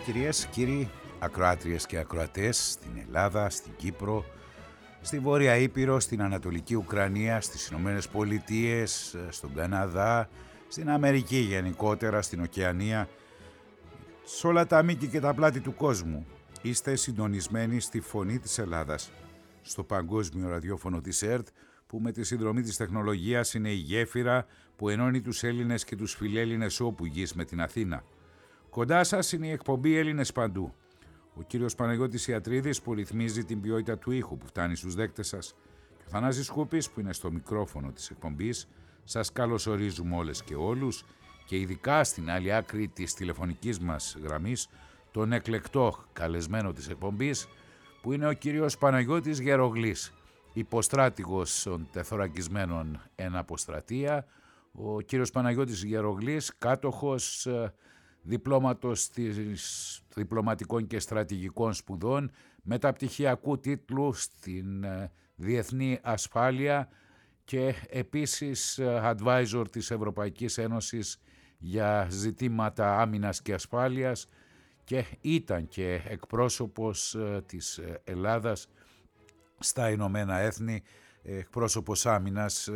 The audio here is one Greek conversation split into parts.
Κυρίες, κύριοι, ακροάτριες και ακροατές στην Ελλάδα, στην Κύπρο, στη Βόρεια Ήπειρο, στην Ανατολική Ουκρανία, στις Ηνωμένες Πολιτείες, στον Καναδά, στην Αμερική γενικότερα, στην Οκεανία, σε όλα τα μήκη και τα πλάτη του κόσμου. Είστε συντονισμένοι στη Φωνή της Ελλάδας, στο παγκόσμιο ραδιόφωνο της ΕΡΤ, που με τη συνδρομή της τεχνολογίας είναι η γέφυρα που ενώνει τους Έλληνες και τους φιλέλληνες όπου γης με την Αθήνα. Κοντά σας είναι η εκπομπή Έλληνες Παντού. Ο κύριος Παναγιώτης Ιατρίδης που ρυθμίζει την ποιότητα του ήχου που φτάνει στους δέκτες σας και ο Θανάσης Σκούπης που είναι στο μικρόφωνο της εκπομπής. Σας καλωσορίζουμε όλες και όλους και ειδικά στην άλλη άκρη της τηλεφωνικής μας γραμμής τον εκλεκτό καλεσμένο της εκπομπής που είναι ο κύριος Παναγιώτης Γερογλής, υποστράτηγος των τεθωρακισμένων εν αποστρατεία. Ο κύριος Παναγιώτης Γερογλής, κάτοχος διπλώματος της διπλωματικών και στρατηγικών σπουδών, μεταπτυχιακού τίτλου στην διεθνή ασφάλεια και επίσης advisor της Ευρωπαϊκής Ένωσης για ζητήματα άμυνας και ασφάλειας και ήταν και εκπρόσωπος της Ελλάδας στα Ηνωμένα Έθνη, εκπρόσωπος άμυνας,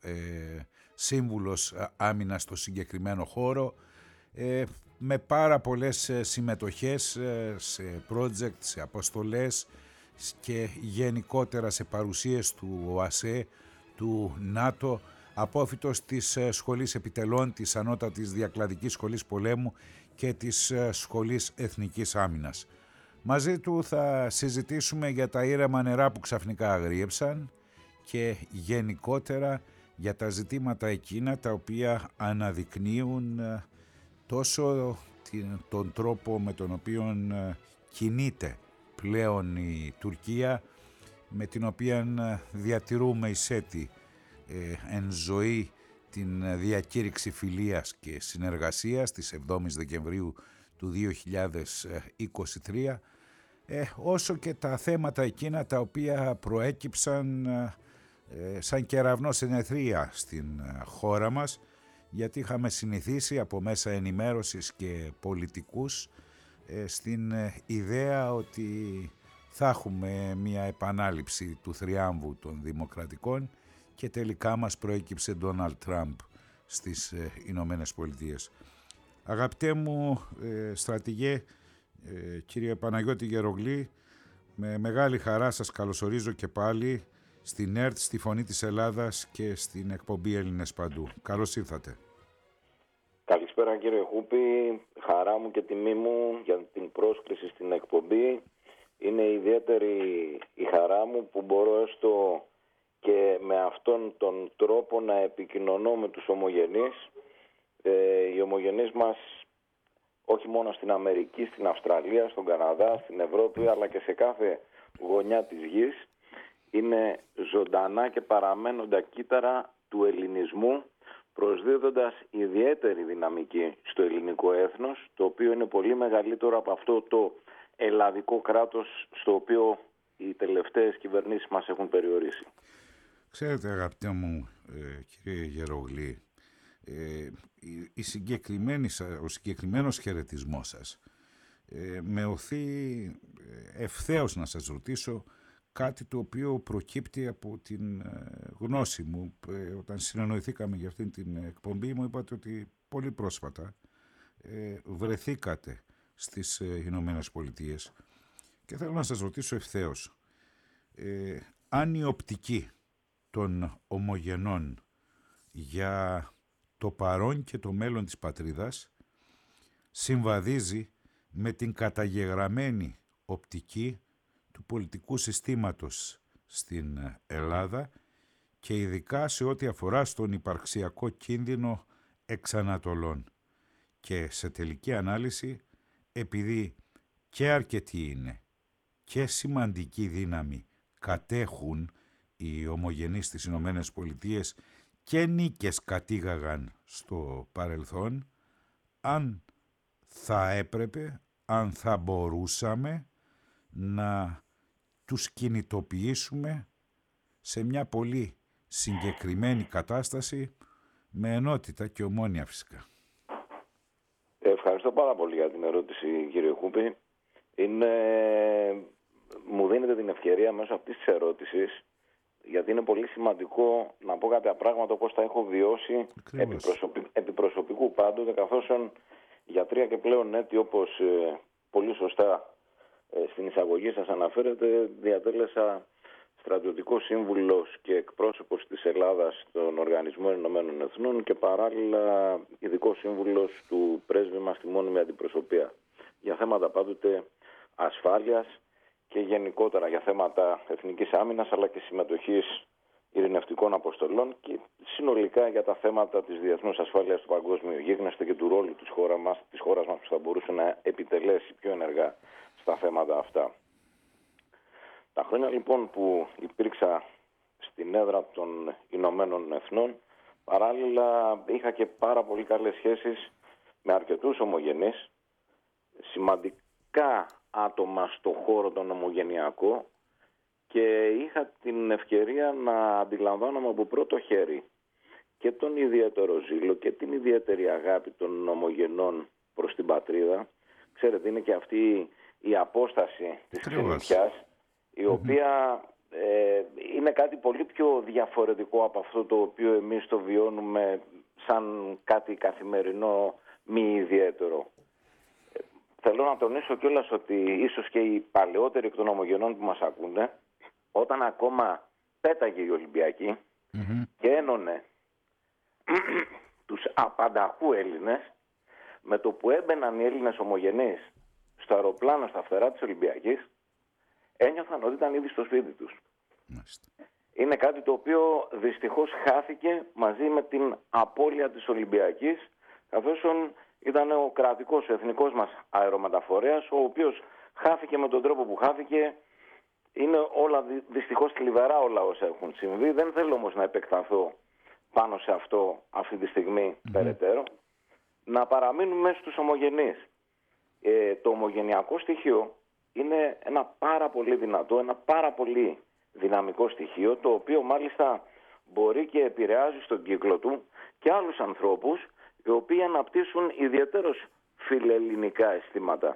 σύμβουλος άμυνας στο συγκεκριμένο χώρο, με πάρα πολλές συμμετοχές σε project, σε αποστολές και γενικότερα σε παρουσίες του ΟΑΣΕ, του ΝΑΤΟ, απόφοιτος της Σχολής Επιτελών, της Ανώτατης Διακλαδικής Σχολής Πολέμου και της Σχολής Εθνικής Άμυνας. Μαζί του θα συζητήσουμε για τα ήρεμα νερά που ξαφνικά αγρίεψαν και γενικότερα για τα ζητήματα εκείνα τα οποία αναδεικνύουν τόσο τον τρόπο με τον οποίο κινείται πλέον η Τουρκία, με την οποία διατηρούμε εισέτη εν ζωή την διακήρυξη φιλίας και συνεργασίας της 7ης Δεκεμβρίου του 2023, όσο και τα θέματα εκείνα τα οποία προέκυψαν σαν κεραυνό συνεθρία στην χώρα μας, γιατί είχαμε συνηθίσει από μέσα ενημέρωσης και πολιτικούς στην ιδέα ότι θα έχουμε μια επανάληψη του θριάμβου των δημοκρατικών και τελικά μας προέκυψε Ντόναλντ Τραμπ στις Ηνωμένες Πολιτείες. Αγαπητέ μου στρατηγέ, κύριε Παναγιώτη Γερογλή, με μεγάλη χαρά σας καλωσορίζω και πάλι στην ΕΡΤ, στη Φωνή της Ελλάδας και στην εκπομπή Έλληνες Παντού. Καλώς ήρθατε. Καλησπέρα κύριε Χούπη, χαρά μου και τιμή μου για την πρόσκληση στην εκπομπή. Είναι ιδιαίτερη η χαρά μου που μπορώ έστω και με αυτόν τον τρόπο να επικοινωνώ με τους ομογενείς. Οι ομογενείς μας όχι μόνο στην Αμερική, στην Αυστραλία, στον Καναδά, στην Ευρώπη, αλλά και σε κάθε γωνιά της γης, είναι ζωντανά και παραμένοντα κύτταρα του ελληνισμού, προσδίδοντας ιδιαίτερη δυναμική στο ελληνικό έθνος, το οποίο είναι πολύ μεγαλύτερο από αυτό το ελλαδικό κράτος στο οποίο οι τελευταίες κυβερνήσεις μας έχουν περιορίσει. Ξέρετε αγαπητέ μου κύριε Γερογλή, ο συγκεκριμένος χαιρετισμός σας με οθεί ευθέως να σας ρωτήσω κάτι το οποίο προκύπτει από την γνώση μου. Όταν συνεννοηθήκαμε για αυτήν την εκπομπή μου είπατε ότι πολύ πρόσφατα βρεθήκατε στις Ηνωμένες Πολιτείες και θέλω να σας ρωτήσω ευθέως αν η οπτική των ομογενών για το παρόν και το μέλλον της πατρίδας συμβαδίζει με την καταγεγραμμένη οπτική του πολιτικού συστήματος στην Ελλάδα και ειδικά σε ό,τι αφορά στον υπαρξιακό κίνδυνο εξανατολών. Και σε τελική ανάλυση, επειδή και αρκετοί είναι και σημαντική δύναμη κατέχουν οι ομογενείς στις Ηνωμένες Πολιτείες και νίκες κατήγαγαν στο παρελθόν, αν θα έπρεπε, αν θα μπορούσαμε να τους κινητοποιήσουμε σε μια πολύ συγκεκριμένη κατάσταση με ενότητα και ομόνοια φυσικά. Ευχαριστώ πάρα πολύ για την ερώτηση, κύριε Χούπη. Μου δίνετε την ευκαιρία μέσω αυτής της ερώτησης, γιατί είναι πολύ σημαντικό να πω κάποια πράγματα όπως τα έχω βιώσει επί προσωπικού πάντοτε, καθώς για 3 και πλέον έτη, όπως πολύ σωστά στην εισαγωγή σας αναφέρετε, διατέλεσα στρατιωτικός σύμβουλος και εκπρόσωπος της Ελλάδας στον Οργανισμό Ηνωμένων Εθνών και παράλληλα ειδικός σύμβουλος του πρέσβη μας στη μόνιμη αντιπροσωπεία για θέματα πάντοτε ασφάλειας και γενικότερα για θέματα εθνικής άμυνας, αλλά και συμμετοχής ειρηνευτικών αποστολών και συνολικά για τα θέματα της διεθνούς ασφάλειας του παγκόσμιου γίγνεσθε και του ρόλου της χώρας μας που θα μπορούσε να επιτελέσει πιο ενεργά στα θέματα αυτά. Τα χρόνια λοιπόν που υπήρξα στην έδρα των Ηνωμένων Εθνών, παράλληλα είχα και πάρα πολύ καλές σχέσεις με αρκετούς ομογενείς, σημαντικά άτομα στο χώρο τον ομογενειακό, και είχα την ευκαιρία να αντιλαμβάνομαι από πρώτο χέρι και τον ιδιαίτερο ζήλο και την ιδιαίτερη αγάπη των ομογενών προς την πατρίδα. Ξέρετε, είναι και αυτή η απόσταση της ξενιτιάς, η οποία είναι κάτι πολύ πιο διαφορετικό από αυτό το οποίο εμείς το βιώνουμε σαν κάτι καθημερινό μη ιδιαίτερο. Θέλω να τονίσω κιόλας ότι ίσως και οι παλαιότεροι εκ των ομογενών που μας ακούνε, όταν ακόμα πέταγε η Ολυμπιακή και ένωνε τους απανταχού Έλληνες, με το που έμπαιναν οι Έλληνες ομογενείς στο αεροπλάνο στα φτερά της Ολυμπιακής, ένιωθαν ότι ήταν ήδη στο σπίτι τους. Είναι κάτι το οποίο δυστυχώς χάθηκε μαζί με την απώλεια της Ολυμπιακής, καθώς ήταν ο κρατικός, ο εθνικός μας αερομεταφορέας, ο οποίος χάθηκε με τον τρόπο που χάθηκε. Είναι όλα δυστυχώς θλιβερά όλα όσα έχουν συμβεί. Δεν θέλω όμως να επεκταθώ πάνω σε αυτό αυτή τη στιγμή περαιτέρω. Να παραμείνουμε στους ομογενείς. Το ομογενειακό στοιχείο είναι ένα πάρα πολύ δυνατό, ένα πάρα πολύ δυναμικό στοιχείο, το οποίο μάλιστα μπορεί και επηρεάζει στον κύκλο του και άλλους ανθρώπους, οι οποίοι αναπτύσσουν ιδιαίτερως φιλελληνικά αισθήματα.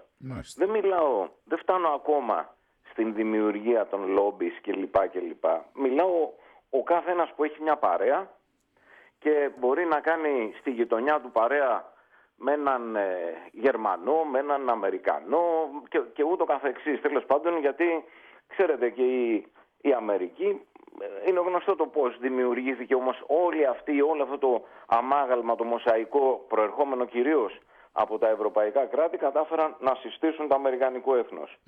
Δεν φτάνω ακόμα στην δημιουργία των λόμπις κλπ. Μιλάω ο κάθε ένας που έχει μια παρέα και μπορεί να κάνει στη γειτονιά του παρέα με έναν Γερμανό, με έναν Αμερικανό και ούτω καθεξής. Τέλος πάντων, γιατί ξέρετε και η Αμερική, είναι γνωστό το πώς δημιουργήθηκε, όμως όλο αυτό το αμάγαλμα, το μοσαϊκό, προερχόμενο κυρίως από τα ευρωπαϊκά κράτη, κατάφεραν να συστήσουν το αμερικανικό έθνος.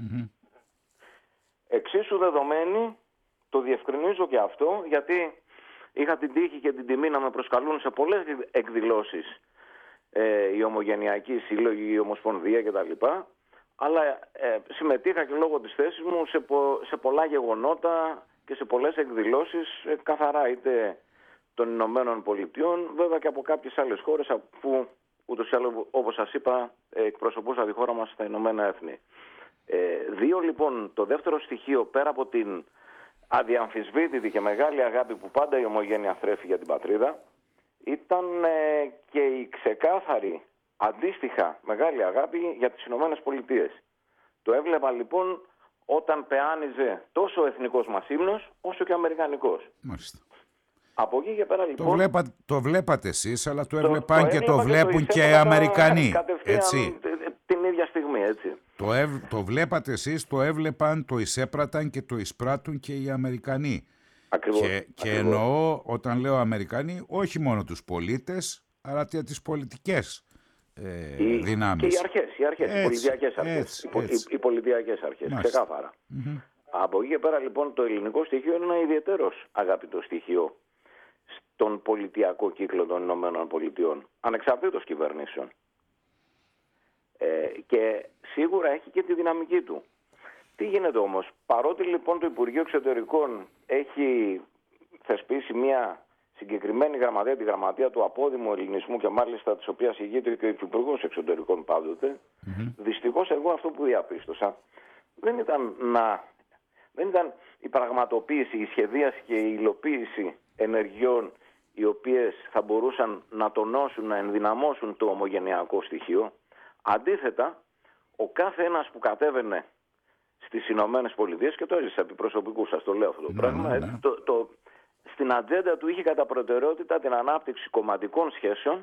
Εξίσου δεδομένη, το διευκρινίζω και αυτό, γιατί είχα την τύχη και την τιμή να με προσκαλούν σε πολλές εκδηλώσεις η Ομογενειακή Σύλλογη, η Ομοσπονδία κτλ. Αλλά συμμετείχα και λόγω της θέσης μου σε πολλά γεγονότα και σε πολλές εκδηλώσεις, καθαρά είτε των Ηνωμένων Πολιτειών, βέβαια και από κάποιες άλλες χώρες, που ούτως ή άλλως, όπως σας είπα, εκπροσωπούσα τη χώρα μας στα Ηνωμένα Έθνη. Λοιπόν, το δεύτερο στοιχείο, πέρα από την αδιαμφισβήτητη και μεγάλη αγάπη που πάντα η ομογένεια θρέφει για την πατρίδα, ήταν και η ξεκάθαρη αντίστοιχα μεγάλη αγάπη για τις Ηνωμένες Πολιτείες. Το έβλεπα λοιπόν όταν πεάνιζε τόσο ο εθνικός μας ύμνος όσο και ο αμερικανικός. Μάλιστα. Από εκεί και πέρα λοιπόν... Το βλέπατε εσείς, αλλά το έβλεπαν και το βλέπουν και οι Αμερικανοί. Έτσι. Την ίδια στιγμή, έτσι. Το βλέπατε εσείς, το έβλεπαν, το εισέπραταν και το εισπράττουν και οι Αμερικανοί. Ακριβώς. Και εννοώ, όταν λέω Αμερικανοί, όχι μόνο τους πολίτες, αλλά και τις πολιτικές δυνάμεις. Και οι αρχές, οι πολιτιακές αρχές. Οι πολιτιακές αρχές, ξεκάθαρα. Από εκεί και πέρα λοιπόν το ελληνικό στοιχείο είναι ένα ιδιαίτερος αγαπητό στοιχείο στον πολιτιακό κύκλο των Ηνωμένων Πολιτειών, ανεξαρτήτως κυβερνήσεων. Και σίγουρα έχει και τη δυναμική του. Τι γίνεται όμως, παρότι λοιπόν το Υπουργείο Εξωτερικών έχει θεσπίσει μια συγκεκριμένη γραμματεία, τη γραμματεία του απόδημου ελληνισμού και μάλιστα της οποίας ηγείται και ο Υπουργός Εξωτερικών πάντοτε, δυστυχώς εγώ αυτό που διαπίστωσα δεν ήταν η πραγματοποίηση, η σχεδίαση και η υλοποίηση ενεργειών οι οποίες θα μπορούσαν να τονώσουν, να ενδυναμώσουν το ομογενειακό στοιχείο, Αντίθετα, ο κάθε ένας που κατέβαινε στις Ηνωμένες Πολιτείες, και το έζησα επί προσωπικού, σας το λέω αυτό το πράγμα, στην ατζέντα του είχε κατά προτεραιότητα την ανάπτυξη κομματικών σχέσεων,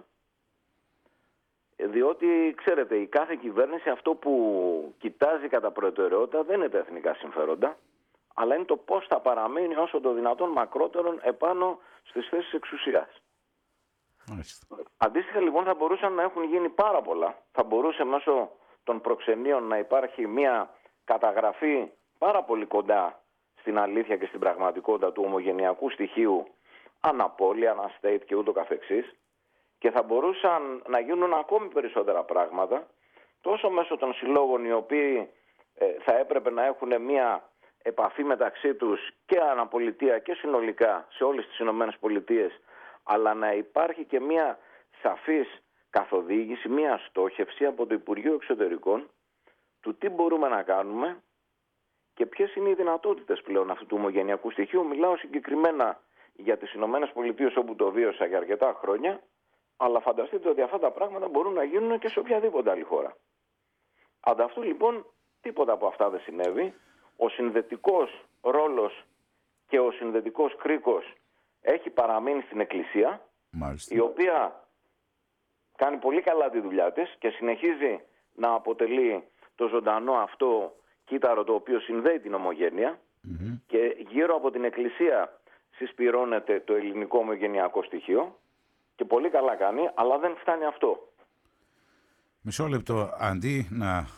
διότι, ξέρετε, η κάθε κυβέρνηση αυτό που κοιτάζει κατά προτεραιότητα δεν είναι τα εθνικά συμφέροντα, αλλά είναι το πώς θα παραμείνει όσο το δυνατόν μακρότερον επάνω στις θέσεις εξουσίας. Αντίστοιχα, λοιπόν, θα μπορούσαν να έχουν γίνει πάρα πολλά. Θα μπορούσε μέσω των προξενείων να υπάρχει μια καταγραφή πάρα πολύ κοντά στην αλήθεια και στην πραγματικότητα του ομογενειακού στοιχείου αναπόλη, αναστέιτ και ούτω καθεξής, και θα μπορούσαν να γίνουν ακόμη περισσότερα πράγματα τόσο μέσω των συλλόγων, οι οποίοι θα έπρεπε να έχουν μια επαφή μεταξύ τους και αναπολιτεία και συνολικά σε όλες τις Ηνωμένες Πολιτείες, αλλά να υπάρχει και μια σαφής καθοδήγηση, μια στόχευση από το Υπουργείο Εξωτερικών του τι μπορούμε να κάνουμε και ποιες είναι οι δυνατότητες πλέον αυτού του ομογενειακού στοιχείου. Μιλάω συγκεκριμένα για τις Ηνωμένες Πολιτείες, όπου το βίωσα για αρκετά χρόνια, αλλά φανταστείτε ότι αυτά τα πράγματα μπορούν να γίνουν και σε οποιαδήποτε άλλη χώρα. Ανταυτού λοιπόν τίποτα από αυτά δεν συνέβη. Ο συνδετικός ρόλος και ο συνδετικός κρίκος έχει παραμείνει στην Εκκλησία, η οποία κάνει πολύ καλά τη δουλειά της και συνεχίζει να αποτελεί το ζωντανό αυτό κύτταρο το οποίο συνδέει την ομογένεια, και γύρω από την Εκκλησία συσπυρώνεται το ελληνικό ομογενειακό στοιχείο και πολύ καλά κάνει, αλλά δεν φτάνει αυτό. Μισό λεπτό, αντί να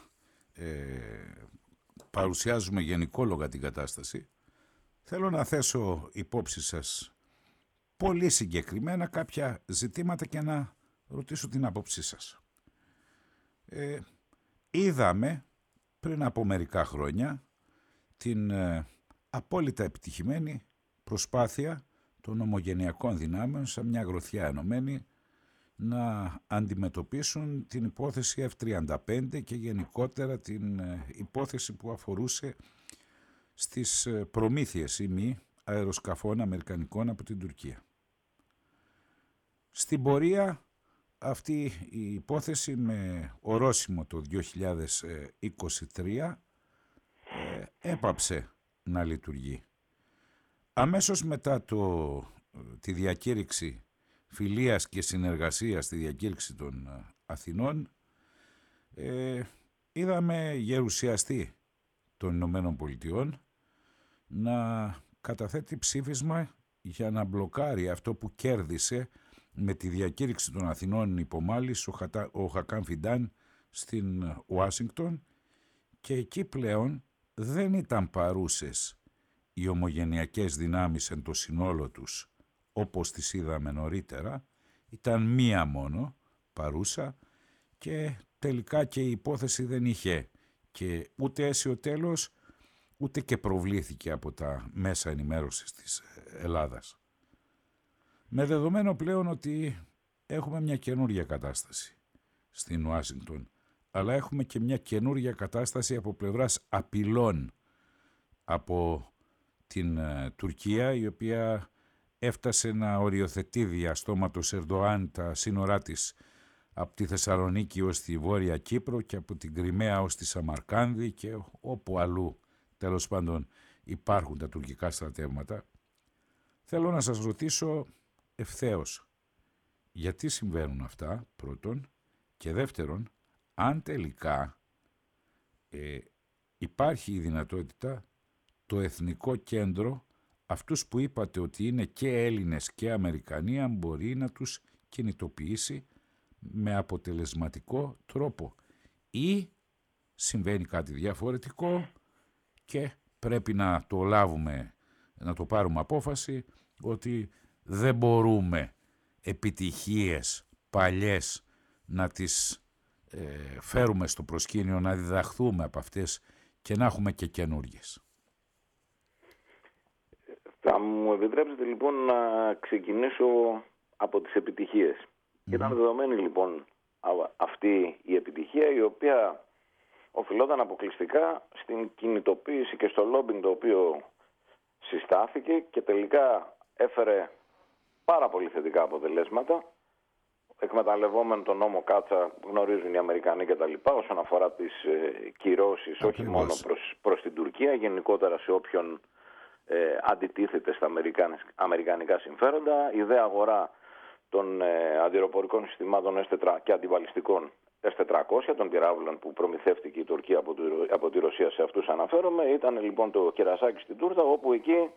παρουσιάζουμε γενικόλογα την κατάσταση, θέλω να θέσω υπόψη σας πολύ συγκεκριμένα κάποια ζητήματα και να ρωτήσω την άποψή σας. Είδαμε πριν από μερικά χρόνια την απόλυτα επιτυχημένη προσπάθεια των ομογενειακών δυνάμεων σε μια γροθιά ενωμένη να αντιμετωπίσουν την υπόθεση F-35 και γενικότερα την υπόθεση που αφορούσε στις προμήθειες ή μη αεροσκαφών αμερικανικών από την Τουρκία. Στην πορεία αυτή η υπόθεση με ορόσημο το 2023 έπαψε να λειτουργεί. Αμέσως μετά τη διακήρυξη φιλίας και συνεργασίας, στη διακήρυξη των Αθηνών, είδαμε γερουσιαστή των Ηνωμένων Πολιτειών να καταθέτει ψήφισμα για να μπλοκάρει αυτό που κέρδισε με τη διακήρυξη των Αθηνών υπομάλης ο Χακάν Φιντάν στην Ουάσιγκτον, και εκεί πλέον δεν ήταν παρούσες οι ομογενειακές δυνάμεις εν το συνόλο τους όπως τις είδαμε νωρίτερα, ήταν μία μόνο παρούσα και τελικά και η υπόθεση δεν είχε και ούτε αίσιο τέλος, ούτε και προβλήθηκε από τα μέσα ενημέρωσης της Ελλάδας. Με δεδομένο πλέον ότι έχουμε μια καινούργια κατάσταση στην Ουάσιγκτον, αλλά έχουμε και μια καινούργια κατάσταση από πλευράς απειλών από την Τουρκία, η οποία έφτασε να οριοθετεί διαστόματος Ερντοάν τα σύνορά της από τη Θεσσαλονίκη ως τη Βόρεια Κύπρο και από την Κριμαία ως τη Σαμαρκάνδη και όπου αλλού τέλος πάντων υπάρχουν τα τουρκικά στρατεύματα. Θέλω να σας ρωτήσω ευθέως, γιατί συμβαίνουν αυτά πρώτον, και δεύτερον, αν τελικά υπάρχει η δυνατότητα το Εθνικό Κέντρο, αυτούς που είπατε ότι είναι και Έλληνες και Αμερικανοί, αν μπορεί να τους κινητοποιήσει με αποτελεσματικό τρόπο, ή συμβαίνει κάτι διαφορετικό και πρέπει να το λάβουμε, να το πάρουμε απόφαση ότι δεν μπορούμε επιτυχίες παλιές να τις φέρουμε στο προσκήνιο, να διδαχθούμε από αυτές και να έχουμε και καινούργιες. Θα μου επιτρέψετε λοιπόν να ξεκινήσω από τις επιτυχίες. Ήταν δεδομένη λοιπόν αυτή η επιτυχία, η οποία οφειλόταν αποκλειστικά στην κινητοποίηση και στο λόμπινγκ το οποίο συστάθηκε και τελικά έφερε πάρα πολύ θετικά αποτελέσματα, εκμεταλλευόμενο τον νόμο Κάτσα, γνωρίζουν οι Αμερικανοί κτλ. Όσον αφορά τις κυρώσεις, όχι μόνο προς την Τουρκία, γενικότερα σε όποιον αντιτίθεται στα αμερικανικά συμφέροντα. Η δε αγορά των αντιεροπορικών συστημάτων και αντιβαλιστικών S-400, των πυράβλων που προμηθεύτηκε η Τουρκία από τη Ρωσία, σε αυτούς αναφέρομαι, ήταν λοιπόν το κερασάκι στην τούρτα, όπου εκεί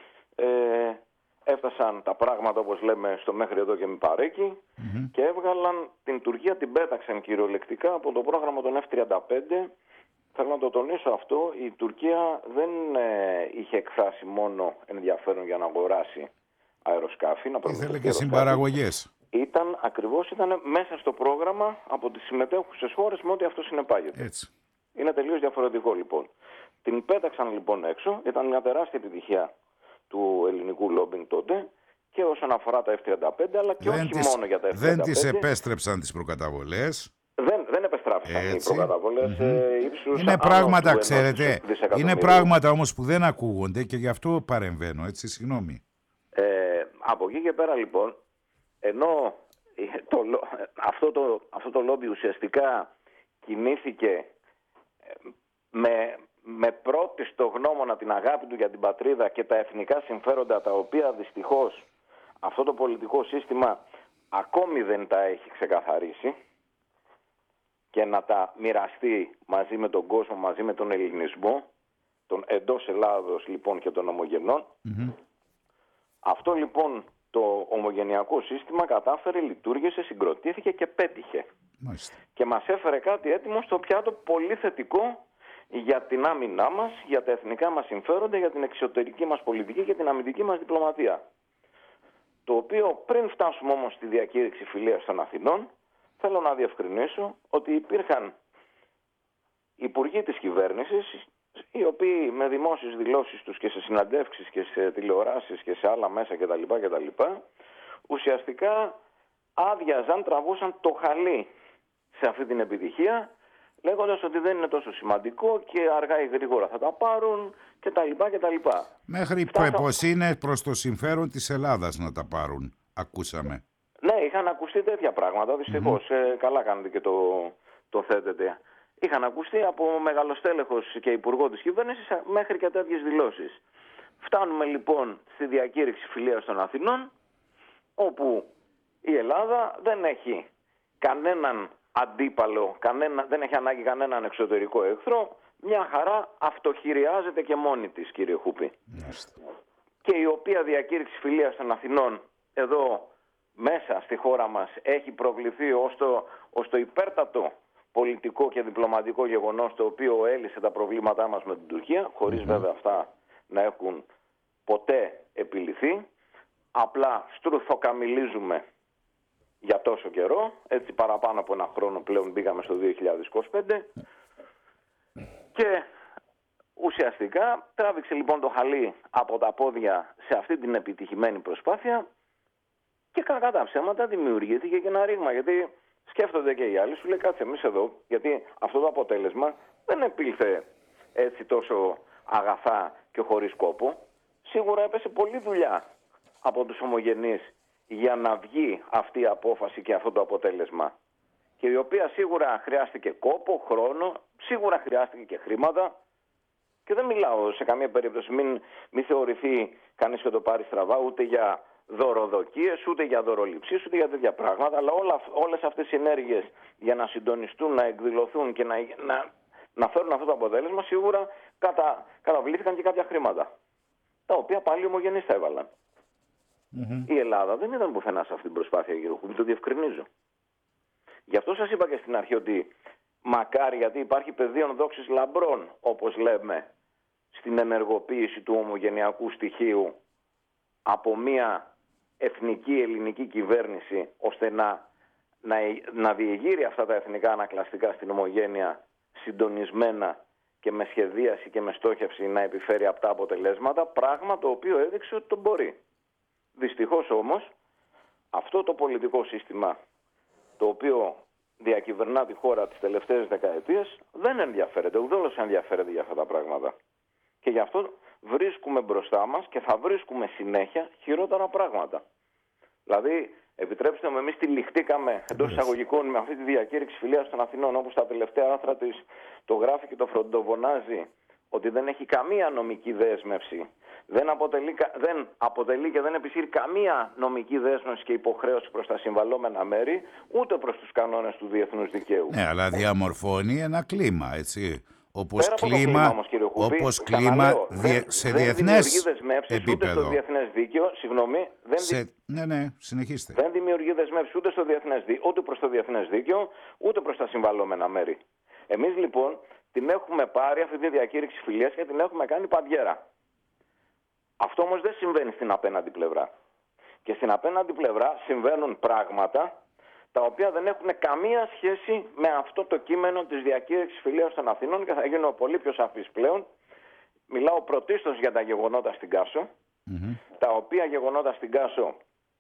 έφτασαν τα πράγματα, όπως λέμε, στο μέχρι εδώ και μη παρέκει, και έβγαλαν την Τουρκία, την πέταξαν κυριολεκτικά από το πρόγραμμα των F-35. Θέλω να το τονίσω αυτό, η Τουρκία δεν είχε εκφράσει μόνο ενδιαφέρον για να αγοράσει αεροσκάφη, να ήθελε και συμπαραγωγές. Ήταν μέσα στο πρόγραμμα από τις συμμετέχουσες χώρες με ό,τι αυτό συνεπάγεται. Έτσι. Είναι τελείως διαφορετικό λοιπόν. Την πέταξαν λοιπόν έξω, ήταν μια τεράστια επιτυχία του ελληνικού λόμπινγκ τότε, και όσον αφορά τα F-35, αλλά και όχι μόνο για τα F-35. Δεν τις επέστρεψαν τις προκαταβολές. Δεν επεστράφησαν οι προκαταβολές ύψους. Είναι πράγματα, ξέρετε, είναι πράγματα όμως που δεν ακούγονται, και γι' αυτό παρεμβαίνω, έτσι, συγγνώμη. Από εκεί και πέρα λοιπόν, ενώ αυτό το λόμπι ουσιαστικά κινήθηκε με πρώτη στο γνώμονα την αγάπη του για την πατρίδα και τα εθνικά συμφέροντα, τα οποία δυστυχώς αυτό το πολιτικό σύστημα ακόμη δεν τα έχει ξεκαθαρίσει, και να τα μοιραστεί μαζί με τον κόσμο, μαζί με τον ελληνισμό, τον εντός Ελλάδος λοιπόν και των ομογενών. Αυτό λοιπόν το ομογενειακό σύστημα κατάφερε, λειτουργήσε, συγκροτήθηκε και πέτυχε. Μάλιστα. Και μας έφερε κάτι έτοιμο στο πιάτο, πολύ θετικό για την άμυνά μας, για τα εθνικά μας συμφέροντα, για την εξωτερική μας πολιτική και την αμυντική μας διπλωματία. Το οποίο, πριν φτάσουμε όμως στη διακήρυξη φιλίας των Αθηνών, θέλω να διευκρινίσω ότι υπήρχαν υπουργοί της κυβέρνησης, οι οποίοι με δημόσιες δηλώσεις τους και σε συναντεύξεις και σε τηλεοράσεις και σε άλλα μέσα κτλ. Ουσιαστικά άδειαζαν, τραβούσαν το χαλί σε αυτή την επιτυχία, λέγοντας ότι δεν είναι τόσο σημαντικό και αργά ή γρήγορα θα τα πάρουν κτλ. Μέχρι πως είναι προς το συμφέρον της Ελλάδας να τα πάρουν, ακούσαμε. Ναι, είχαν ακουστεί τέτοια πράγματα, δυστυχώς. Καλά κάνετε και το θέτετε. Είχαν ακουστεί από μεγαλοστέλεχος και υπουργό της κυβέρνησης μέχρι και τέτοιες δηλώσεις. Φτάνουμε λοιπόν στη διακήρυξη φιλίας των Αθηνών, όπου η Ελλάδα δεν έχει κανέναν αντίπαλο, δεν έχει ανάγκη κανέναν εξωτερικό εχθρό, μια χαρά αυτοχειριάζεται και μόνη της, κύριε Χούπη. Και η οποία διακήρυξη φιλίας των Αθηνών εδώ μέσα στη χώρα μας έχει προκληθεί ως το υπέρτατο πολιτικό και διπλωματικό γεγονός, το οποίο έλυσε τα προβλήματά μας με την Τουρκία, χωρίς βέβαια αυτά να έχουν ποτέ επιλυθεί. Απλά στρουθοκαμιλίζουμε για τόσο καιρό, έτσι παραπάνω από ένα χρόνο πλέον μπήκαμε στο 2025, και ουσιαστικά τράβηξε λοιπόν το χαλί από τα πόδια σε αυτή την επιτυχημένη προσπάθεια, και κακά τα ψέματα δημιουργήθηκε και ένα ρήγμα, γιατί σκέφτονται και οι άλλοι, σου λέει κάτσε εμείς εδώ, γιατί αυτό το αποτέλεσμα δεν επήλθε έτσι τόσο αγαθά και χωρίς κόπο. Σίγουρα έπεσε πολλή δουλειά από τους ομογενείς για να βγει αυτή η απόφαση και αυτό το αποτέλεσμα, και η οποία σίγουρα χρειάστηκε κόπο, χρόνο, σίγουρα χρειάστηκε και χρήματα, και δεν μιλάω σε καμία περίπτωση, μην θεωρηθεί κανείς και το πάρει στραβά, ούτε για δωροδοκίες, ούτε για δωροληψίες, ούτε για τέτοια πράγματα, αλλά όλες αυτές οι ενέργειες για να συντονιστούν, να εκδηλωθούν και να φέρουν αυτό το αποτέλεσμα, σίγουρα καταβλήθηκαν και κάποια χρήματα, τα οποία πάλι οι ομογενείς τα έβαλαν. Η Ελλάδα δεν ήταν πουθενά σε αυτή την προσπάθεια, κύριε Χούπη, το διευκρινίζω. Γι' αυτό σας είπα και στην αρχή ότι μακάρι, γιατί υπάρχει πεδίων δόξης λαμπρών, όπως λέμε, στην ενεργοποίηση του ομογενειακού στοιχείου από μια εθνική ελληνική κυβέρνηση, ώστε να διεγείρει αυτά τα εθνικά ανακλαστικά στην ομογένεια συντονισμένα και με σχεδίαση και με στόχευση να επιφέρει αυτά αποτελέσματα, πράγμα το οποίο έδειξε ότι το μπορεί. Δυστυχώς όμως αυτό το πολιτικό σύστημα, το οποίο διακυβερνά τη χώρα τις τελευταίες δεκαετίες, δεν ενδιαφέρεται, ουδόλως ενδιαφέρεται για αυτά τα πράγματα. Και γι' αυτό βρίσκουμε μπροστά μας και θα βρίσκουμε συνέχεια χειρότερα πράγματα. Δηλαδή επιτρέψτε μου, εμείς τυλιχτήκαμε εντός εισαγωγικών με αυτή τη διακήρυξη φιλίας των Αθηνών, όπου στα τελευταία άρθρα της το γράφει και το φροντοβονάζει ότι δεν έχει καμία νομική δέσμευση. Δεν αποτελεί και δεν επισύρει καμία νομική δέσμευση και υποχρέωση προς τα συμβαλόμενα μέρη, ούτε προς τους κανόνες του διεθνούς δικαίου. Ναι, αλλά διαμορφώνει ένα κλίμα, έτσι. Όπως κλίμα σε διεθνές επίπεδο. Ούτε στο διεθνές δίκαιο, συνεχίστε. Δεν δημιουργεί δεσμεύσεις ούτε στο διεθνές δίκαιο, ούτε προς το διεθνές δίκαιο, ούτε προς τα συμβαλόμενα μέρη. Εμείς λοιπόν την έχουμε πάρει αυτή τη διακήρυξη φιλίας και την έχουμε κάνει παντιέρα. Αυτό όμως δεν συμβαίνει στην απέναντι πλευρά. Και στην απέναντι πλευρά συμβαίνουν πράγματα τα οποία δεν έχουν καμία σχέση με αυτό το κείμενο της διακήρυξης φιλίας των Αθηνών, και θα γίνω πολύ πιο σαφής πλέον. Μιλάω πρωτίστως για τα γεγονότα στην Κάσο, τα οποία γεγονότα στην Κάσο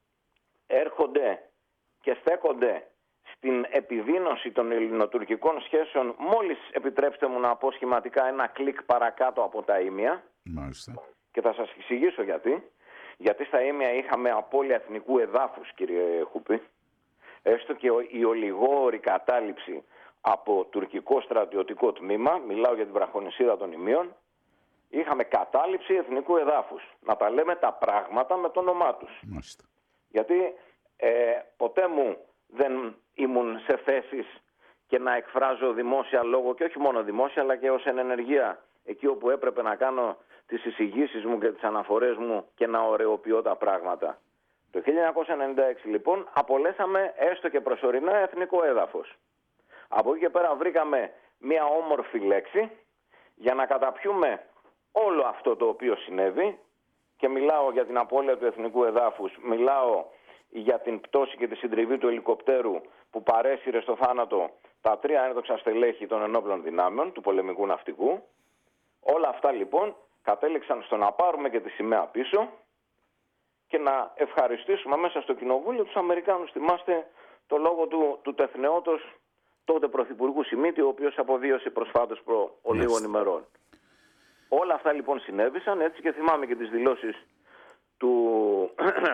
έρχονται και στέκονται στην επιδείνωση των ελληνοτουρκικών σχέσεων, μόλις, επιτρέψτε μου να πω σχηματικά, ένα κλικ παρακάτω από τα Ήμια. Μάλιστα. Και θα σας εξηγήσω γιατί. Γιατί στα Ήμια είχαμε απώλεια εθνικού εδάφους, κύριε Χουπή. Έστω και η ολιγόρη κατάληψη από τουρκικό στρατιωτικό τμήμα, μιλάω για την βραχονησίδα των Ιμίων, είχαμε κατάληψη εθνικού εδάφους. Να τα λέμε τα πράγματα με το όνομά τους. Μάλιστα. Γιατί ποτέ μου δεν ήμουν σε θέσεις και να εκφράζω δημόσια λόγο, και όχι μόνο δημόσια, αλλά και ως ενεργεία, εκεί όπου έπρεπε να κάνω τις εισηγήσεις μου και τις αναφορές μου και να ωρεοποιώ τα πράγματα. Το 1996 λοιπόν απολέσαμε έστω και προσωρινά εθνικό έδαφος. Από εκεί και πέρα βρήκαμε μια όμορφη λέξη για να καταπιούμε όλο αυτό το οποίο συνέβη, και μιλάω για την απώλεια του εθνικού εδάφους, μιλάω για την πτώση και τη συντριβή του ελικοπτέρου που παρέσυρε στο θάνατο τα 3 ένδοξα στελέχη των ενόπλων δυνάμεων του πολεμικού ναυτικού. Όλα αυτά λοιπόν κατέληξαν στο να πάρουμε και τη σημαία πίσω και να ευχαριστήσουμε μέσα στο κοινοβούλιο τους Αμερικάνους. Θυμάστε το λόγο του τεθνεώτος τότε πρωθυπουργού Σιμίτη, ο οποίος αποβίωσε προσφάτως προ ολίγων ημερών. Όλα αυτά λοιπόν συνέβησαν, έτσι, και θυμάμαι και τις δηλώσεις του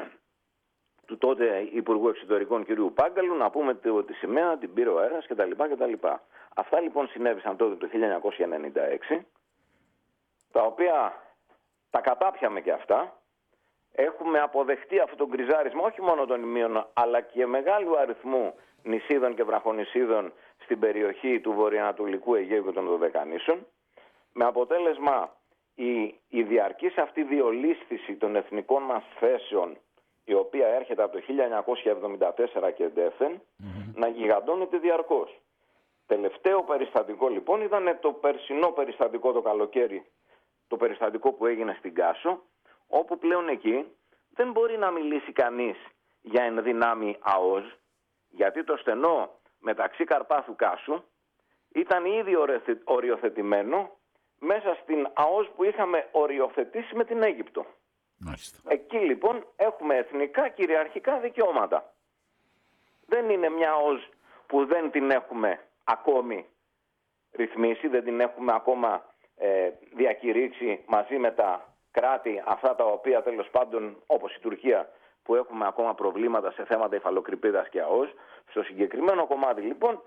τότε Υπουργού Εξωτερικών κ. Πάγκαλου, να πούμε ότι τη σημαία την πήρε ο αέρας κτλ. Αυτά λοιπόν συνέβησαν τότε το 1996, τα οποία τα κατάπιαμε και αυτά. Έχουμε αποδεχτεί αυτό το γκριζάρισμα όχι μόνο των Ιμίων, αλλά και μεγάλου αριθμού νησίδων και βραχονησίδων στην περιοχή του βορειοανατολικού Αιγαίου και των Δωδεκανήσων, με αποτέλεσμα η διαρκής αυτή διολίσθηση των εθνικών μας θέσεων, η οποία έρχεται από το 1974 και εντεύθεν, να γιγαντώνεται διαρκώς. Τελευταίο περιστατικό λοιπόν ήταν το περσινό περιστατικό το καλοκαίρι, το περιστατικό που έγινε στην Κάσο, όπου πλέον εκεί δεν μπορεί να μιλήσει κανείς για ενδυνάμει ΑΟΣ, γιατί το στενό μεταξύ Καρπάθου Κάσου ήταν ήδη οριοθετημένο μέσα στην ΑΟΣ που είχαμε οριοθετήσει με την Αίγυπτο. Μάλιστα. Εκεί λοιπόν έχουμε εθνικά κυριαρχικά δικαιώματα. Δεν είναι μια ΑΟΣ που δεν την έχουμε ακόμη ρυθμίσει, δεν την έχουμε ακόμα διακηρύξει μαζί με τα κράτη αυτά τα οποία τέλος πάντων, όπως η Τουρκία, που έχουμε ακόμα προβλήματα σε θέματα υφαλοκρηπίδας και ΑΟΣ. Στο συγκεκριμένο κομμάτι λοιπόν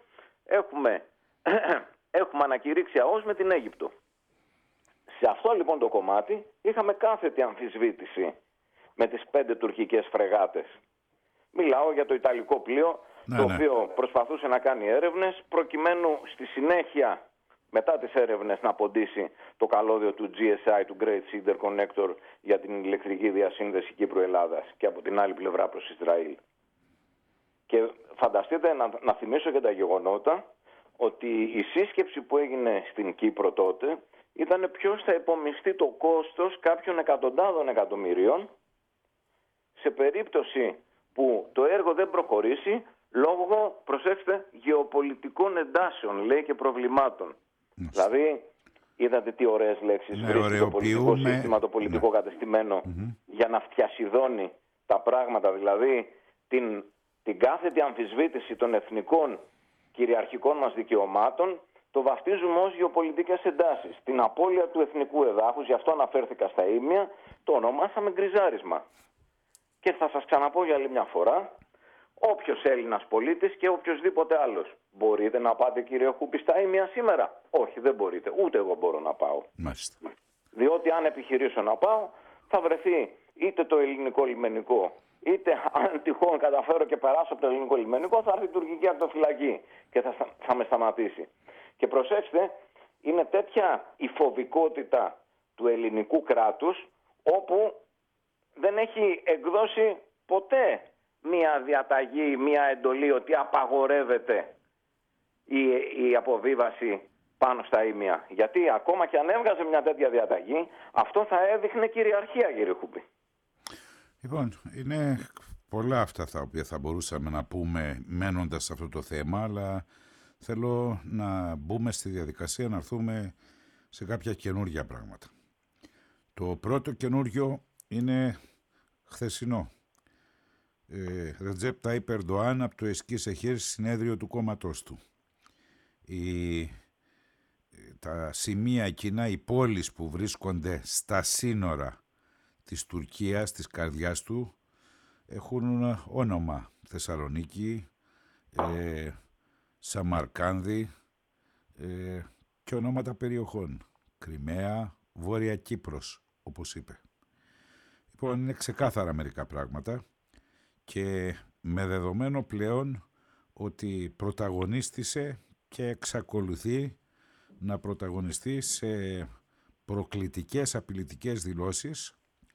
έχουμε ανακηρύξει ΑΟΣ με την Αίγυπτο. Σε αυτό λοιπόν το κομμάτι είχαμε κάθετη αμφισβήτηση με τις 5 τουρκικές φρεγάτες. Μιλάω για το Ιταλικό πλοίο, το οποίο προσπαθούσε να κάνει έρευνες προκειμένου στη συνέχεια, μετά τις έρευνες, να ποντίσει το καλώδιο του GSI, του Great Sea Interconnector, για την ηλεκτρική διασύνδεση Κύπρου-Ελλάδας και από την άλλη πλευρά προς Ισραήλ. Και φανταστείτε, να θυμίσω και τα γεγονότα, ότι η σύσκεψη που έγινε στην Κύπρο τότε ήταν ποιος θα υπομειστεί το κόστος κάποιων εκατοντάδων εκατομμυρίων σε περίπτωση που το έργο δεν προχωρήσει λόγω, προσέξτε, γεωπολιτικών εντάσεων, λέει, και προβλημάτων. Δηλαδή, είδατε τι ωραίες λέξεις βρίσκει το πολιτικό σύστημα, το πολιτικό κατεστημένο, για να φτιασιδώνει τα πράγματα. Δηλαδή, την κάθετη αμφισβήτηση των εθνικών κυριαρχικών μας δικαιωμάτων το βαφτίζουμε ως γεωπολιτικές εντάσεις. Την απώλεια του εθνικού εδάφους, γι' αυτό αναφέρθηκα στα Ήμια, το ονομάσαμε γκριζάρισμα. Και θα σας ξαναπώ για άλλη μια φορά, όποιος Έλληνας πολίτης και οποιοσδήποτε άλλος. Μπορείτε να πάτε, κύριε Χούπη, στα ήμια σήμερα? Όχι, δεν μπορείτε. Ούτε εγώ μπορώ να πάω. Μάλιστα. Διότι αν επιχειρήσω να πάω, θα βρεθεί είτε το ελληνικό λιμενικό, είτε αν τυχόν καταφέρω και περάσω από το ελληνικό λιμενικό, θα έρθει η τουρκική ακτοφυλακή και θα με σταματήσει. Και προσέξτε, είναι τέτοια η φοβικότητα του ελληνικού κράτους, όπου δεν έχει εκδώσει ποτέ μία διαταγή, μία εντολή ότι απαγορεύεται η αποβίβαση πάνω στα ήμια. Γιατί ακόμα και αν έβγαζε μια τέτοια διαταγή, αυτό θα έδειχνε κυριαρχία, κύριε Χούπη. Λοιπόν, είναι πολλά αυτά τα οποία θα μπορούσαμε να πούμε μένοντας σε αυτό το θέμα, αλλά θέλω να μπούμε στη διαδικασία, να έρθουμε σε κάποια καινούργια πράγματα. Το πρώτο καινούργιο είναι χθεσινό. Ρετζέπ Τάιπ Ερντοάν από το Εσκής Εχέρ συνέδριο του κόμματός του. Τα σημεία εκείνα, οι πόλεις που βρίσκονται στα σύνορα της Τουρκίας, της καρδιάς του, έχουν όνομα. Θεσσαλονίκη, Σαμαρκάνδη και ονόματα περιοχών. Κριμαία, Βόρεια Κύπρος, όπως είπε. Λοιπόν, είναι ξεκάθαρα μερικά πράγματα και με δεδομένο πλέον ότι πρωταγωνίστησε και εξακολουθεί να πρωταγωνιστεί σε προκλητικές απειλητικές δηλώσεις.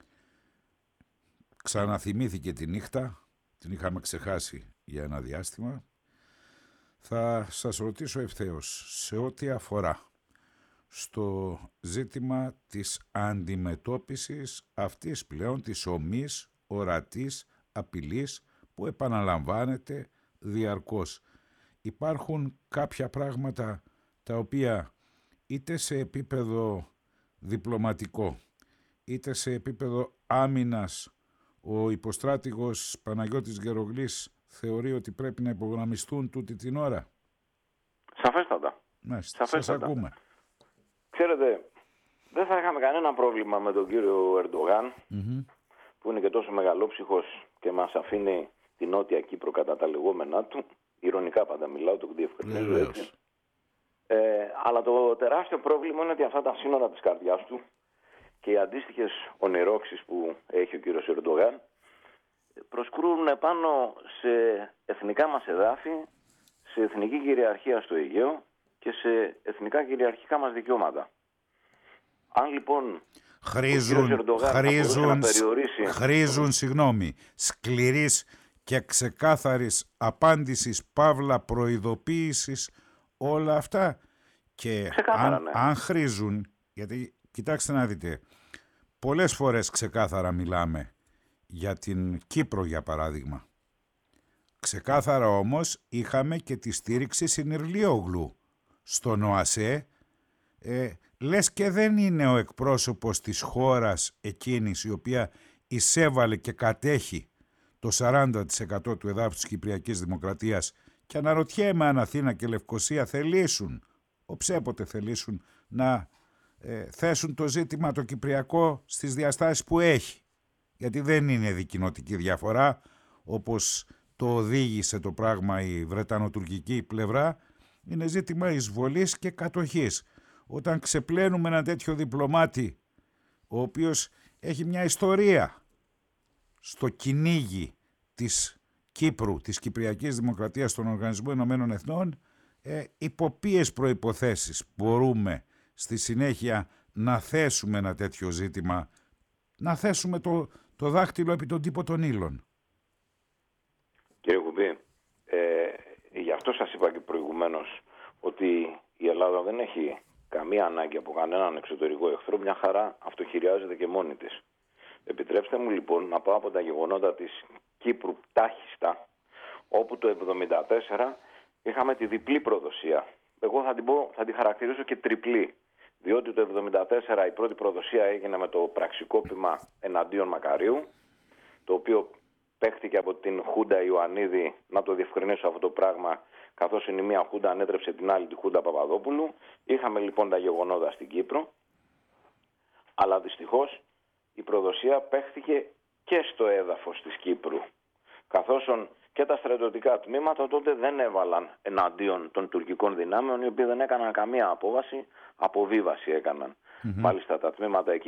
Ξαναθυμήθηκε τη νύχτα, την είχαμε ξεχάσει για ένα διάστημα. Θα σας ρωτήσω ευθέως σε ό,τι αφορά στο ζήτημα της αντιμετώπισης αυτής πλέον της ομής, ορατής απειλής που επαναλαμβάνεται διαρκώς. Υπάρχουν κάποια πράγματα τα οποία είτε σε επίπεδο διπλωματικό, είτε σε επίπεδο άμυνας, ο υποστράτηγος Παναγιώτης Γερογλής θεωρεί ότι πρέπει να υπογραμμιστούν τούτη την ώρα. Σαφέστατα. Μάλιστα, σας ακούμε. Ξέρετε, δεν θα είχαμε κανένα πρόβλημα με τον κύριο Ερντογάν, που είναι και τόσο μεγαλόψυχος και μας αφήνει την Νότια Κύπρο κατά τα λεγόμενά του. Ειρωνικά πάντα μιλάω, το διευκρινίζω έτσι. Αλλά το τεράστιο πρόβλημα είναι ότι αυτά τα σύνορα της καρδιάς του και οι αντίστοιχες ονειρόξεις που έχει ο κύριος Ερντογάν προσκρούν πάνω σε εθνικά μας εδάφη, σε εθνική κυριαρχία στο Αιγαίο και σε εθνικά κυριαρχικά μας δικαιώματα. Αν λοιπόν χρήζουν σκληρής και ξεκάθαρης απάντησης, παύλα προειδοποίησης, όλα αυτά. Και αν χρήζουν, γιατί κοιτάξτε να δείτε, πολλές φορές ξεκάθαρα μιλάμε για την Κύπρο για παράδειγμα. Ξεκάθαρα όμως είχαμε και τη στήριξη Συνειρλίογλου στον ΟΑΣΕ, λες και δεν είναι ο εκπρόσωπος της χώρας εκείνης η οποία εισέβαλε και κατέχει το 40% του εδάφους της Κυπριακής Δημοκρατίας, και αναρωτιέμαι αν Αθήνα και Λευκοσία θελήσουν, οψέποτε θελήσουν, να θέσουν το ζήτημα το κυπριακό στις διαστάσεις που έχει. Γιατί δεν είναι δικοινοτική διαφορά, όπως το οδήγησε το πράγμα η βρετανοτουρκική πλευρά, είναι ζήτημα εισβολής και κατοχής. Όταν ξεπλένουμε ένα τέτοιο διπλωμάτη, ο οποίος έχει μια ιστορία στο κυνήγι της Κύπρου, της Κυπριακής Δημοκρατίας στον Οργανισμό Ηνωμένων Εθνών, υπό ποιες προϋποθέσεις μπορούμε στη συνέχεια να θέσουμε ένα τέτοιο ζήτημα, να θέσουμε το δάχτυλο επί τον τύπο των ύλων. Κύριε Κουμπή, γι' αυτό σας είπα και προηγουμένως ότι η Ελλάδα δεν έχει καμία ανάγκη από κανέναν εξωτερικό εχθρό, μια χαρά αυτοχειριάζεται και μόνη της. Επιτρέψτε μου λοιπόν να πάω από τα γεγονότα της Κύπρου τάχιστα, όπου το 1974 είχαμε τη διπλή προδοσία. Εγώ θα τη χαρακτηρίσω και τριπλή, διότι το 1974 η πρώτη προδοσία έγινε με το πραξικόπημα εναντίον Μακαρίου, το οποίο παίχτηκε από την Χούντα Ιωαννίδη, να το διευκρινίσω αυτό το πράγμα, καθώς η μία Χούντα ανέτρεψε την άλλη, τη Χούντα Παπαδόπουλου. Είχαμε λοιπόν τα γεγονότα στην Κύπρο, αλλά δυστυχώς η προδοσία παίχτηκε και στο έδαφος της Κύπρου, καθώς και τα στρατιωτικά τμήματα τότε δεν έβαλαν εναντίον των τουρκικών δυνάμεων, οι οποίοι δεν έκαναν καμία απόβαση, αποβίβαση έκαναν. Μάλιστα τα τμήματα εκεί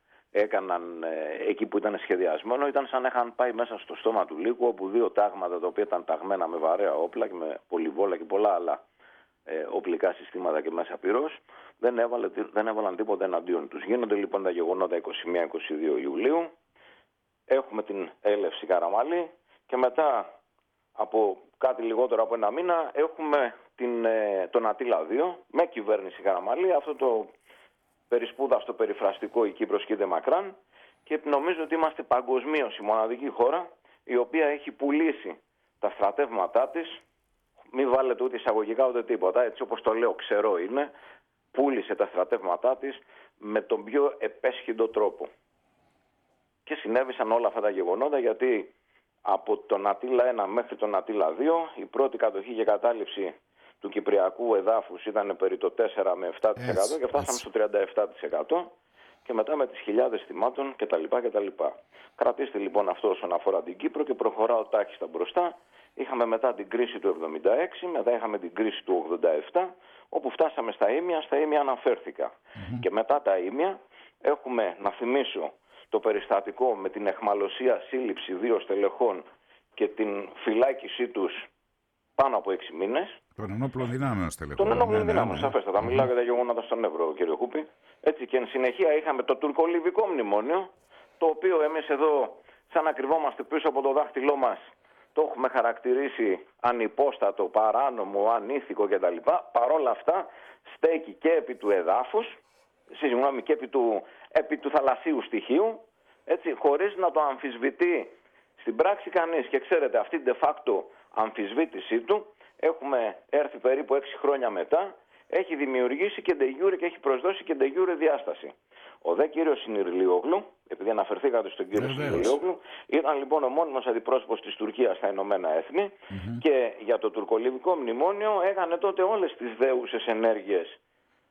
που ήταν σχεδιασμένο ήταν σαν να είχαν πάει μέσα στο στόμα του λύκου, όπου δύο τάγματα τα οποία ήταν ταγμένα με βαρέα όπλα και με πολυβόλα και πολλά άλλα οπλικά συστήματα και μέσα πυρός, δεν έβαλαν τίποτα εναντίον τους. Γίνονται λοιπόν τα γεγονότα 21-22 Ιουλίου, έχουμε την έλευση Καραμαλή και μετά από κάτι λιγότερο από ένα μήνα έχουμε τον Αττήλα 2 με κυβέρνηση Καραμαλή, αυτό το περισπούδαστο περιφραστικό η Κύπρος και η Μακράν, και νομίζω ότι είμαστε παγκοσμίως η μοναδική χώρα η οποία έχει πουλήσει τα στρατεύματά της, μην βάλετε ούτε εισαγωγικά ούτε τίποτα, έτσι όπως το λέω ξέρω είναι, πούλησε τα στρατεύματά της με τον πιο επέσχυντο τρόπο. Και συνέβησαν όλα αυτά τα γεγονότα, γιατί από τον Αττήλα 1 μέχρι τον Αττήλα 2 η πρώτη κατοχή και κατάληψη του κυπριακού εδάφους ήταν περί το 4 με 7% και φτάσαμε στο 37% και μετά με τις χιλιάδες θυμάτων κτλ. Κρατήστε λοιπόν αυτό όσον αφορά την Κύπρο και προχωράω τάχιστα μπροστά. Είχαμε μετά την κρίση του 76, μετά είχαμε την κρίση του 87, όπου φτάσαμε στα Ήμια αναφέρθηκα. Και μετά τα Ήμια έχουμε, να θυμίσω, το περιστατικό με την αιχμαλωσία σύλληψη 2 στελεχών και την φυλάκισή τους πάνω από 6 μήνες. Των ενόπλων δυνάμεων στελεχών. Των ενόπλων δυνάμεων, σαφέστατα. Μιλάω για τα γεγονότα στον Εύρο, κύριε Χούπη. Έτσι, και εν συνεχεία είχαμε το τουρκολιβικό μνημόνιο, το οποίο εμείς εδώ, σαν να κρυβόμαστε πίσω από το δάχτυλό μας, το έχουμε χαρακτηρίσει ανυπόστατο, παράνομο, ανήθικο κτλ. Παρόλα αυτά, στέκει και επί του εδάφους, και επί του θαλασσίου στοιχείου, έτσι, χωρίς να το αμφισβητεί στην πράξη κανείς. Και ξέρετε, αυτή την de facto αμφισβήτησή του έχουμε έρθει περίπου 6 χρόνια μετά, έχει δημιουργήσει και de jure και έχει προσδώσει και de jure διάσταση. Ο δε κύριος Συνηρλίογλου, επειδή αναφερθήκατε στον κύριο Συνηρλίογλου, ήταν λοιπόν ο μόνιμος αντιπρόσωπος της Τουρκίας στα Ηνωμένα Έθνη και για το τουρκολιβικό μνημόνιο έκανε τότε όλες τις δέουσες ενέργειες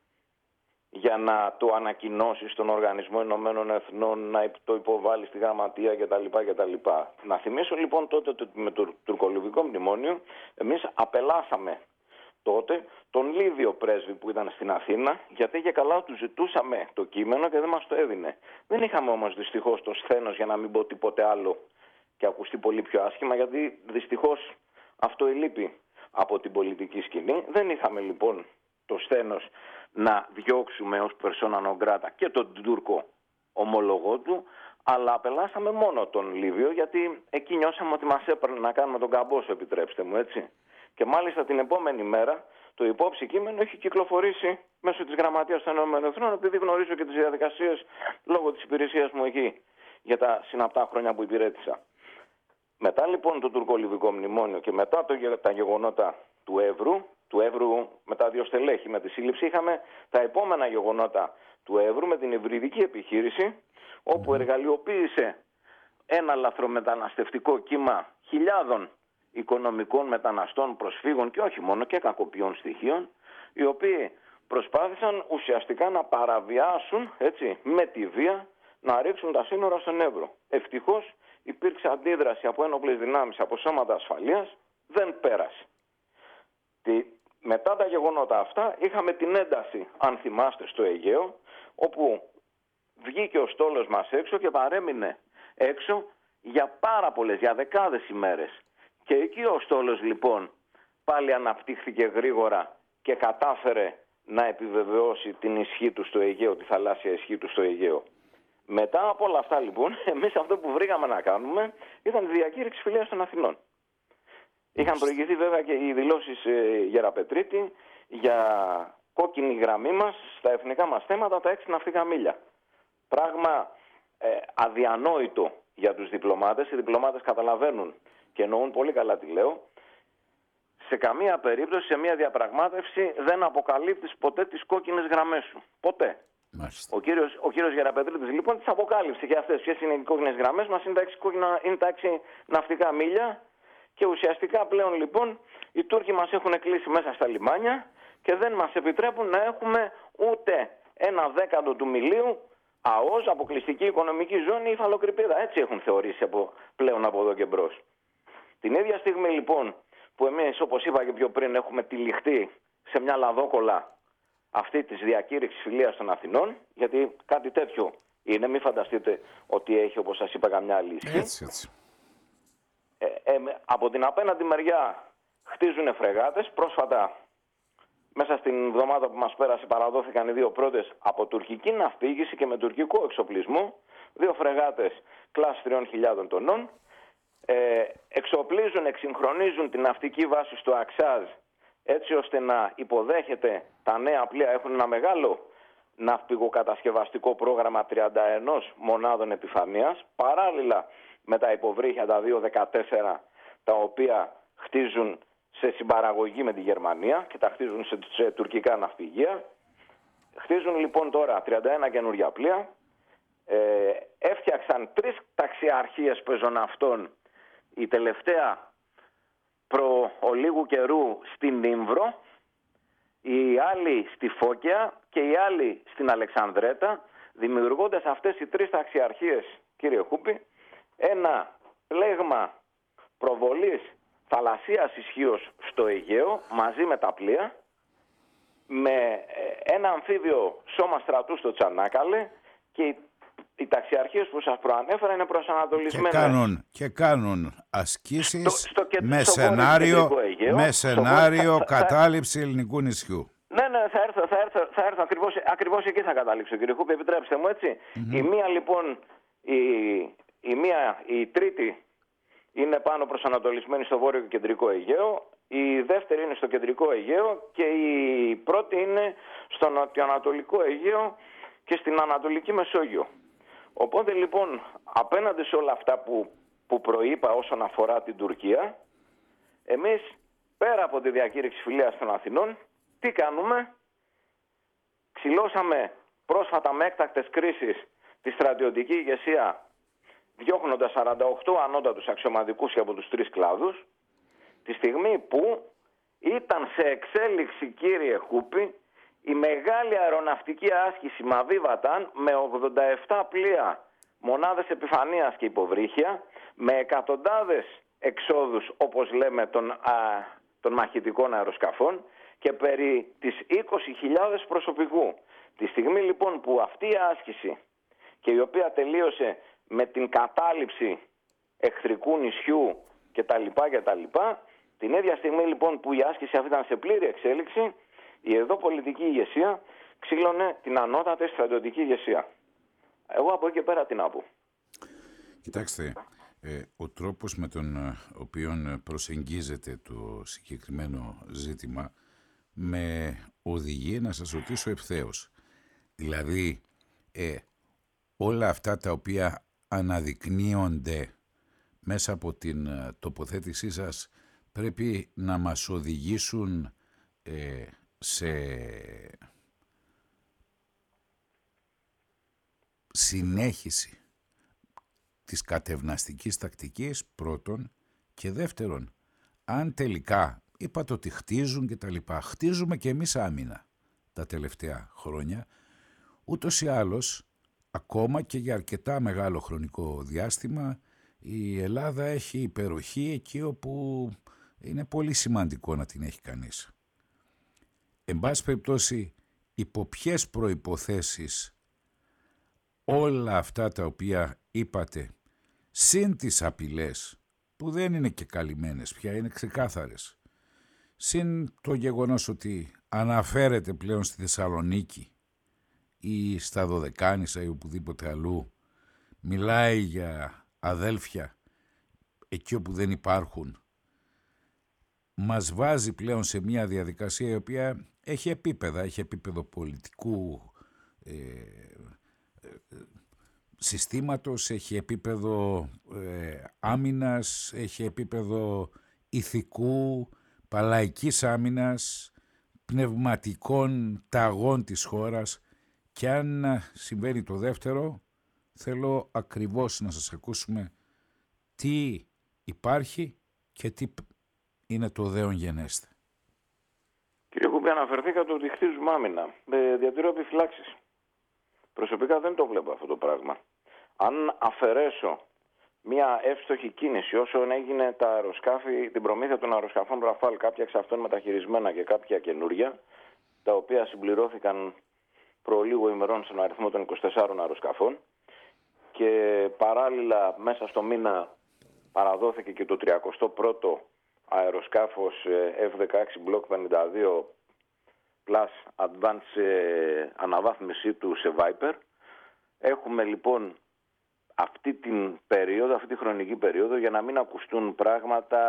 για να το ανακοινώσει στον Οργανισμό Ηνωμένων Εθνών, να το υποβάλει στη γραμματεία κτλ. Να θυμίσω λοιπόν τότε ότι με το τουρκολιβικό μνημόνιο εμείς απελάσαμε τότε τον Λίβιο πρέσβη που ήταν στην Αθήνα, γιατί και καλά του ζητούσαμε το κείμενο και δεν μας το έδινε. Δεν είχαμε όμως δυστυχώς το σθένος, για να μην πω τίποτε άλλο και ακουστεί πολύ πιο άσχημα, γιατί δυστυχώς αυτό ελείπει από την πολιτική σκηνή. Δεν είχαμε λοιπόν το σθένος να διώξουμε ως persona non grata και τον Τούρκο ομολογό του, αλλά απελάσαμε μόνο τον Λίβιο, γιατί εκεί νιώσαμε ότι μας έπαιρνε να κάνουμε τον καμπόσο, επιτρέψτε μου, έτσι. Και μάλιστα την επόμενη μέρα το υπόψη κείμενο έχει κυκλοφορήσει μέσω της Γραμματείας των ΗΠΑ, επειδή γνωρίζω και τις διαδικασίες λόγω της υπηρεσίας μου εκεί για τα συναπτά χρόνια που υπηρέτησα. Μετά λοιπόν το τουρκολιβικό μνημόνιο και μετά τα γεγονότα του Εύρου με τα 2 στελέχη, με τη σύλληψη, είχαμε τα επόμενα γεγονότα του Εύρου με την υβριδική επιχείρηση, όπου εργαλειοποίησε ένα λαθρομεταναστευτικό κύμα χιλιάδων οικονομικών μεταναστών, προσφύγων και όχι μόνο, και κακοποιών στοιχείων, οι οποίοι προσπάθησαν ουσιαστικά να παραβιάσουν, έτσι, με τη βία, να ρίξουν τα σύνορα στον Εύρο. Ευτυχώς υπήρξε αντίδραση από ένοπλες δυνάμεις, από σώματα ασφαλείας, δεν πέρασε. Μετά τα γεγονότα αυτά είχαμε την ένταση, αν θυμάστε, στο Αιγαίο, όπου βγήκε ο στόλος μας έξω και παρέμεινε έξω για πάρα πολλές, για δεκάδες ημέρες. Και εκεί ο στόλος λοιπόν πάλι αναπτύχθηκε γρήγορα και κατάφερε να επιβεβαιώσει την ισχύ του στο Αιγαίο, τη θαλάσσια ισχύ του στο Αιγαίο. Μετά από όλα αυτά λοιπόν, εμείς αυτό που βρήκαμε να κάνουμε ήταν τη διακήρυξη φιλίας των Αθηνών. Είχαν προηγηθεί βέβαια και οι δηλώσεις Γεραπετρίτη για κόκκινη γραμμή μας στα εθνικά μας θέματα, τα 6 ναυτικά μίλια. Πράγμα αδιανόητο για τους διπλωμάτες. Οι διπλωμάτες καταλαβαίνουν και εννοούν πολύ καλά τι λέω. Σε καμία περίπτωση σε μια διαπραγμάτευση δεν αποκαλύπτεις ποτέ τις κόκκινες γραμμές σου. Ποτέ. Ο κύριος Γεραπετρίτης λοιπόν τις αποκάλυψε και αυτές. Ποιες είναι οι κόκκινες γραμμές μας? Είναι τα 6 ναυτικά μίλια. Και ουσιαστικά πλέον λοιπόν οι Τούρκοι μας έχουν κλείσει μέσα στα λιμάνια και δεν μας επιτρέπουν να έχουμε ούτε 1/10 του μιλίου ΑΟΣ, αποκλειστική οικονομική ζώνη, ή υφαλοκρηπίδα. Έτσι έχουν θεωρήσει πλέον από εδώ και μπρος. Την ίδια στιγμή λοιπόν που εμείς, όπως είπα και πιο πριν, έχουμε τυλιχτεί σε μια λαδόκολα αυτή της διακήρυξης φιλίας των Αθηνών, γιατί κάτι τέτοιο είναι, μην φανταστείτε ότι έχει, όπως σας είπα, καμιά άλλη ισχύ. Έτσι. Από την απέναντι μεριά χτίζουν φρεγάτες. Πρόσφατα, μέσα στην εβδομάδα που μας πέρασε, παραδόθηκαν οι δύο πρώτες από τουρκική ναυπήγηση και με τουρκικό εξοπλισμό. Δύο φρεγάτες κλάσης 3.000 τονών. Εξοπλίζουν, εξυγχρονίζουν την ναυτική βάση στο Αξάζ, έτσι ώστε να υποδέχεται τα νέα πλοία. Έχουν ένα μεγάλο ναυπηγοκατασκευαστικό πρόγραμμα 31 μονάδων επιφανείας, παράλληλα με τα υποβρύχια τα 2-14, τα οποία χτίζουν σε συμπαραγωγή με τη Γερμανία και τα χτίζουν σε τουρκικά ναυπηγεία. Χτίζουν λοιπόν τώρα 31 καινούργια πλοία. Έφτιαξαν 3 ταξιαρχίες πεζοναυτών, η τελευταία προ ολίγου καιρού στην Ήμβρο, η άλλη στη Φώκια και η άλλη στην Αλεξανδρέτα, δημιουργώντας αυτές οι 3 ταξιαρχίες, κύριε Χούπη, ένα πλέγμα προβολής θαλασσίας ισχύως στο Αιγαίο μαζί με τα πλοία, με ένα αμφίβιο σώμα στρατού στο Τσανάκαλε, και οι ταξιαρχίες που σας προανέφερα είναι προσανατολισμένες και κάνουν ασκήσεις στο με σενάριο κατάληψη ελληνικού νησιού. Ναι, θα έρθω ακριβώς εκεί θα καταλήξω, κύριε Χούπη, επιτρέψτε μου, έτσι. Η μία λοιπόν, η τρίτη είναι πάνω προσανατολισμένη στο βόρειο και κεντρικό Αιγαίο, η δεύτερη είναι στο κεντρικό Αιγαίο και η πρώτη είναι στο νοτιοανατολικό Αιγαίο και στην Ανατολική Μεσόγειο. Οπότε λοιπόν, απέναντι σε όλα αυτά που προείπα όσον αφορά την Τουρκία, εμείς πέρα από τη διακήρυξη φιλίας των Αθηνών, τι κάνουμε? Ξυλώσαμε πρόσφατα με έκτακτες κρίσεις τη στρατιωτική ηγεσία, διώχνοντας 48 ανώτατους αξιωματικούς και από τους 3 κλάδους, τη στιγμή που ήταν σε εξέλιξη, κύριε Χούπη, η μεγάλη αεροναυτική άσκηση Μαβίβαταν με 87 πλοία, μονάδες επιφανείας και υποβρύχια, με εκατοντάδες εξόδους, όπως λέμε, των μαχητικών αεροσκαφών και περί τις 20.000 προσωπικού. Τη στιγμή λοιπόν που αυτή η άσκηση, και η οποία τελείωσε με την κατάληψη εχθρικού νησιού κτλ. Την ίδια στιγμή λοιπόν που η άσκηση αυτή ήταν σε πλήρη εξέλιξη, η εδώ πολιτική ηγεσία ξύλωνε την ανώτατη στρατιωτική ηγεσία. Εγώ από εκεί και πέρα τι να πω? Κοιτάξτε, ο τρόπος με τον οποίο προσεγγίζεται το συγκεκριμένο ζήτημα με οδηγεί να σας ρωτήσω ευθέως. Δηλαδή, όλα αυτά τα οποία αναδεικνύονται μέσα από την τοποθέτησή σας πρέπει να μας οδηγήσουν σε συνέχιση της κατευναστικής τακτικής, πρώτον, και δεύτερον, αν τελικά είπατε ότι χτίζουν και τα λοιπά, χτίζουμε και εμείς άμυνα τα τελευταία χρόνια, ούτως ή άλλως ακόμα και για αρκετά μεγάλο χρονικό διάστημα η Ελλάδα έχει υπεροχή εκεί όπου είναι πολύ σημαντικό να την έχει κανείς. Εν πάση περιπτώσει, υπό ποιες προϋποθέσεις όλα αυτά τα οποία είπατε, συν τις απειλές που δεν είναι και καλυμμένες πια, είναι ξεκάθαρες, συν το γεγονός ότι αναφέρεται πλέον στη Θεσσαλονίκη ή στα Δωδεκάνησα ή οπουδήποτε αλλού, μιλάει για αδέλφια εκεί όπου δεν υπάρχουν, μας βάζει πλέον σε μια διαδικασία η οποία έχει επίπεδα, έχει επίπεδο πολιτικού συστήματος, έχει επίπεδο άμυνας, έχει επίπεδο ηθικού, παλαϊκής άμυνας, πνευματικών ταγών της χώρας, και αν συμβαίνει το δεύτερο, θέλω ακριβώς να σας ακούσουμε τι υπάρχει και τι είναι το δέον γενέστε. Κύριε Κούπη, αναφερθήκατε ότι χτίζουμε άμυνα. Διατηρώ επιφυλάξεις. Προσωπικά δεν το βλέπω αυτό το πράγμα. Αν αφαιρέσω μια εύστοχη κίνηση όσον έγινε τα αεροσκάφη, την προμήθεια των αεροσκαφών Ραφάλ, κάποια εξ αυτών μεταχειρισμένα και κάποια καινούρια, τα οποία συμπληρώθηκαν προ λίγο ημερών στον αριθμό των 24 αεροσκαφών, και παράλληλα μέσα στο μήνα παραδόθηκε και το 31ο αεροσκάφος F-16 Block 52 Plus Advanced αναβάθμιση του σε Viper. Έχουμε λοιπόν αυτή την περίοδο, αυτή τη χρονική περίοδο, για να μην ακουστούν πράγματα,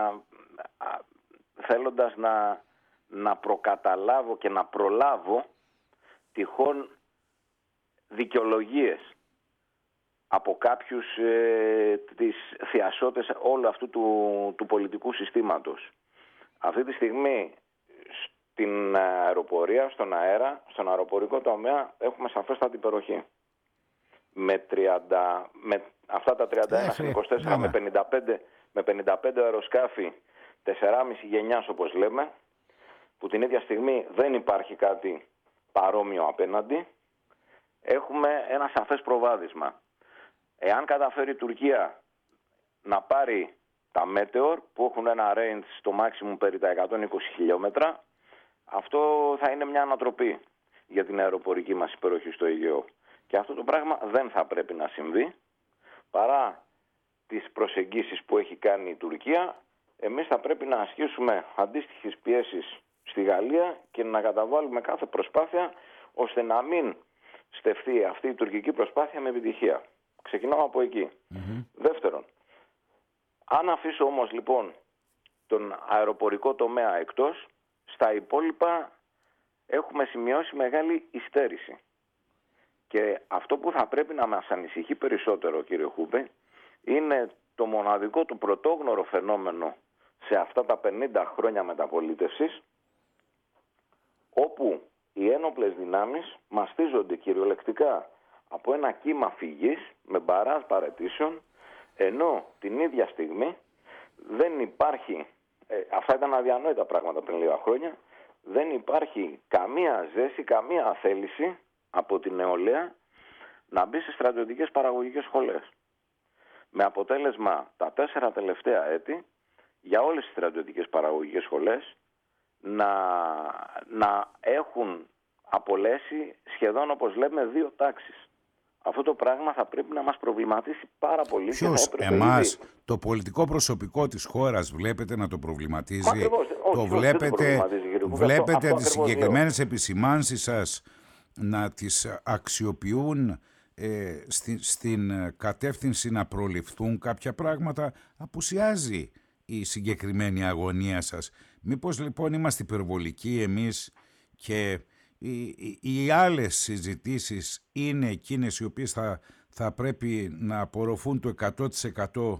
θέλοντας να προκαταλάβω και να προλάβω τυχόν δικαιολογίες από κάποιους τις θειασότες όλου αυτού του πολιτικού συστήματος. Αυτή τη στιγμή στην αεροπορία, στον αέρα, στον αεροπορικό τομέα έχουμε σαφέστατη υπεροχή. Με αυτά τα 31-24 με 55 αεροσκάφη 4,5 γενιάς όπως λέμε, που την ίδια στιγμή δεν υπάρχει κάτι παρόμοιο απέναντι, έχουμε ένα σαφές προβάδισμα. Εάν καταφέρει η Τουρκία να πάρει τα Meteor που έχουν ένα range στο maximum περί τα 120 χιλιόμετρα, αυτό θα είναι μια ανατροπή για την αεροπορική μας υπεροχή στο Αιγαίο. Και αυτό το πράγμα δεν θα πρέπει να συμβεί, παρά τις προσεγγίσεις που έχει κάνει η Τουρκία. Εμείς θα πρέπει να ασκήσουμε αντίστοιχες πιέσεις στη Γαλλία και να καταβάλουμε κάθε προσπάθεια ώστε να μην στεφθεί αυτή η τουρκική προσπάθεια με επιτυχία. Ξεκινάω από εκεί. Δεύτερον, αν αφήσω όμως λοιπόν τον αεροπορικό τομέα εκτός, στα υπόλοιπα έχουμε σημειώσει μεγάλη υστέρηση. Και αυτό που θα πρέπει να μας ανησυχεί περισσότερο, κύριε Χούπε, είναι το μοναδικό του πρωτόγνωρο φαινόμενο σε αυτά τα 50 χρόνια μεταπολίτευσης, όπου οι ένοπλες δυνάμεις μαστίζονται κυριολεκτικά από ένα κύμα φυγής με μπαράζ παραιτήσεων, ενώ την ίδια στιγμή δεν υπάρχει, αυτά ήταν αδιανόητα πράγματα πριν λίγα χρόνια, δεν υπάρχει καμία ζέση, καμία θέληση από την νεολαία να μπει σε στρατιωτικές παραγωγικές σχολές. Με αποτέλεσμα τα 4 τελευταία έτη για όλες τις στρατιωτικές παραγωγικές σχολές να έχουν απολέσει σχεδόν, όπως λέμε, 2 τάξεις. Αυτό το πράγμα θα πρέπει να μας προβληματίσει πάρα πολύ. Ποιος, εμάς, το πολιτικό προσωπικό της χώρας βλέπετε να το προβληματίζει? Ακριβώς, το βλέπετε τις συγκεκριμένες επισημάνσεις σας να τις αξιοποιούν στην κατεύθυνση να προληφθούν κάποια πράγματα? Απουσιάζει η συγκεκριμένη αγωνία σας. Μήπως λοιπόν είμαστε υπερβολικοί εμείς και οι άλλες συζητήσεις είναι εκείνες οι οποίες θα πρέπει να απορροφούν το 100%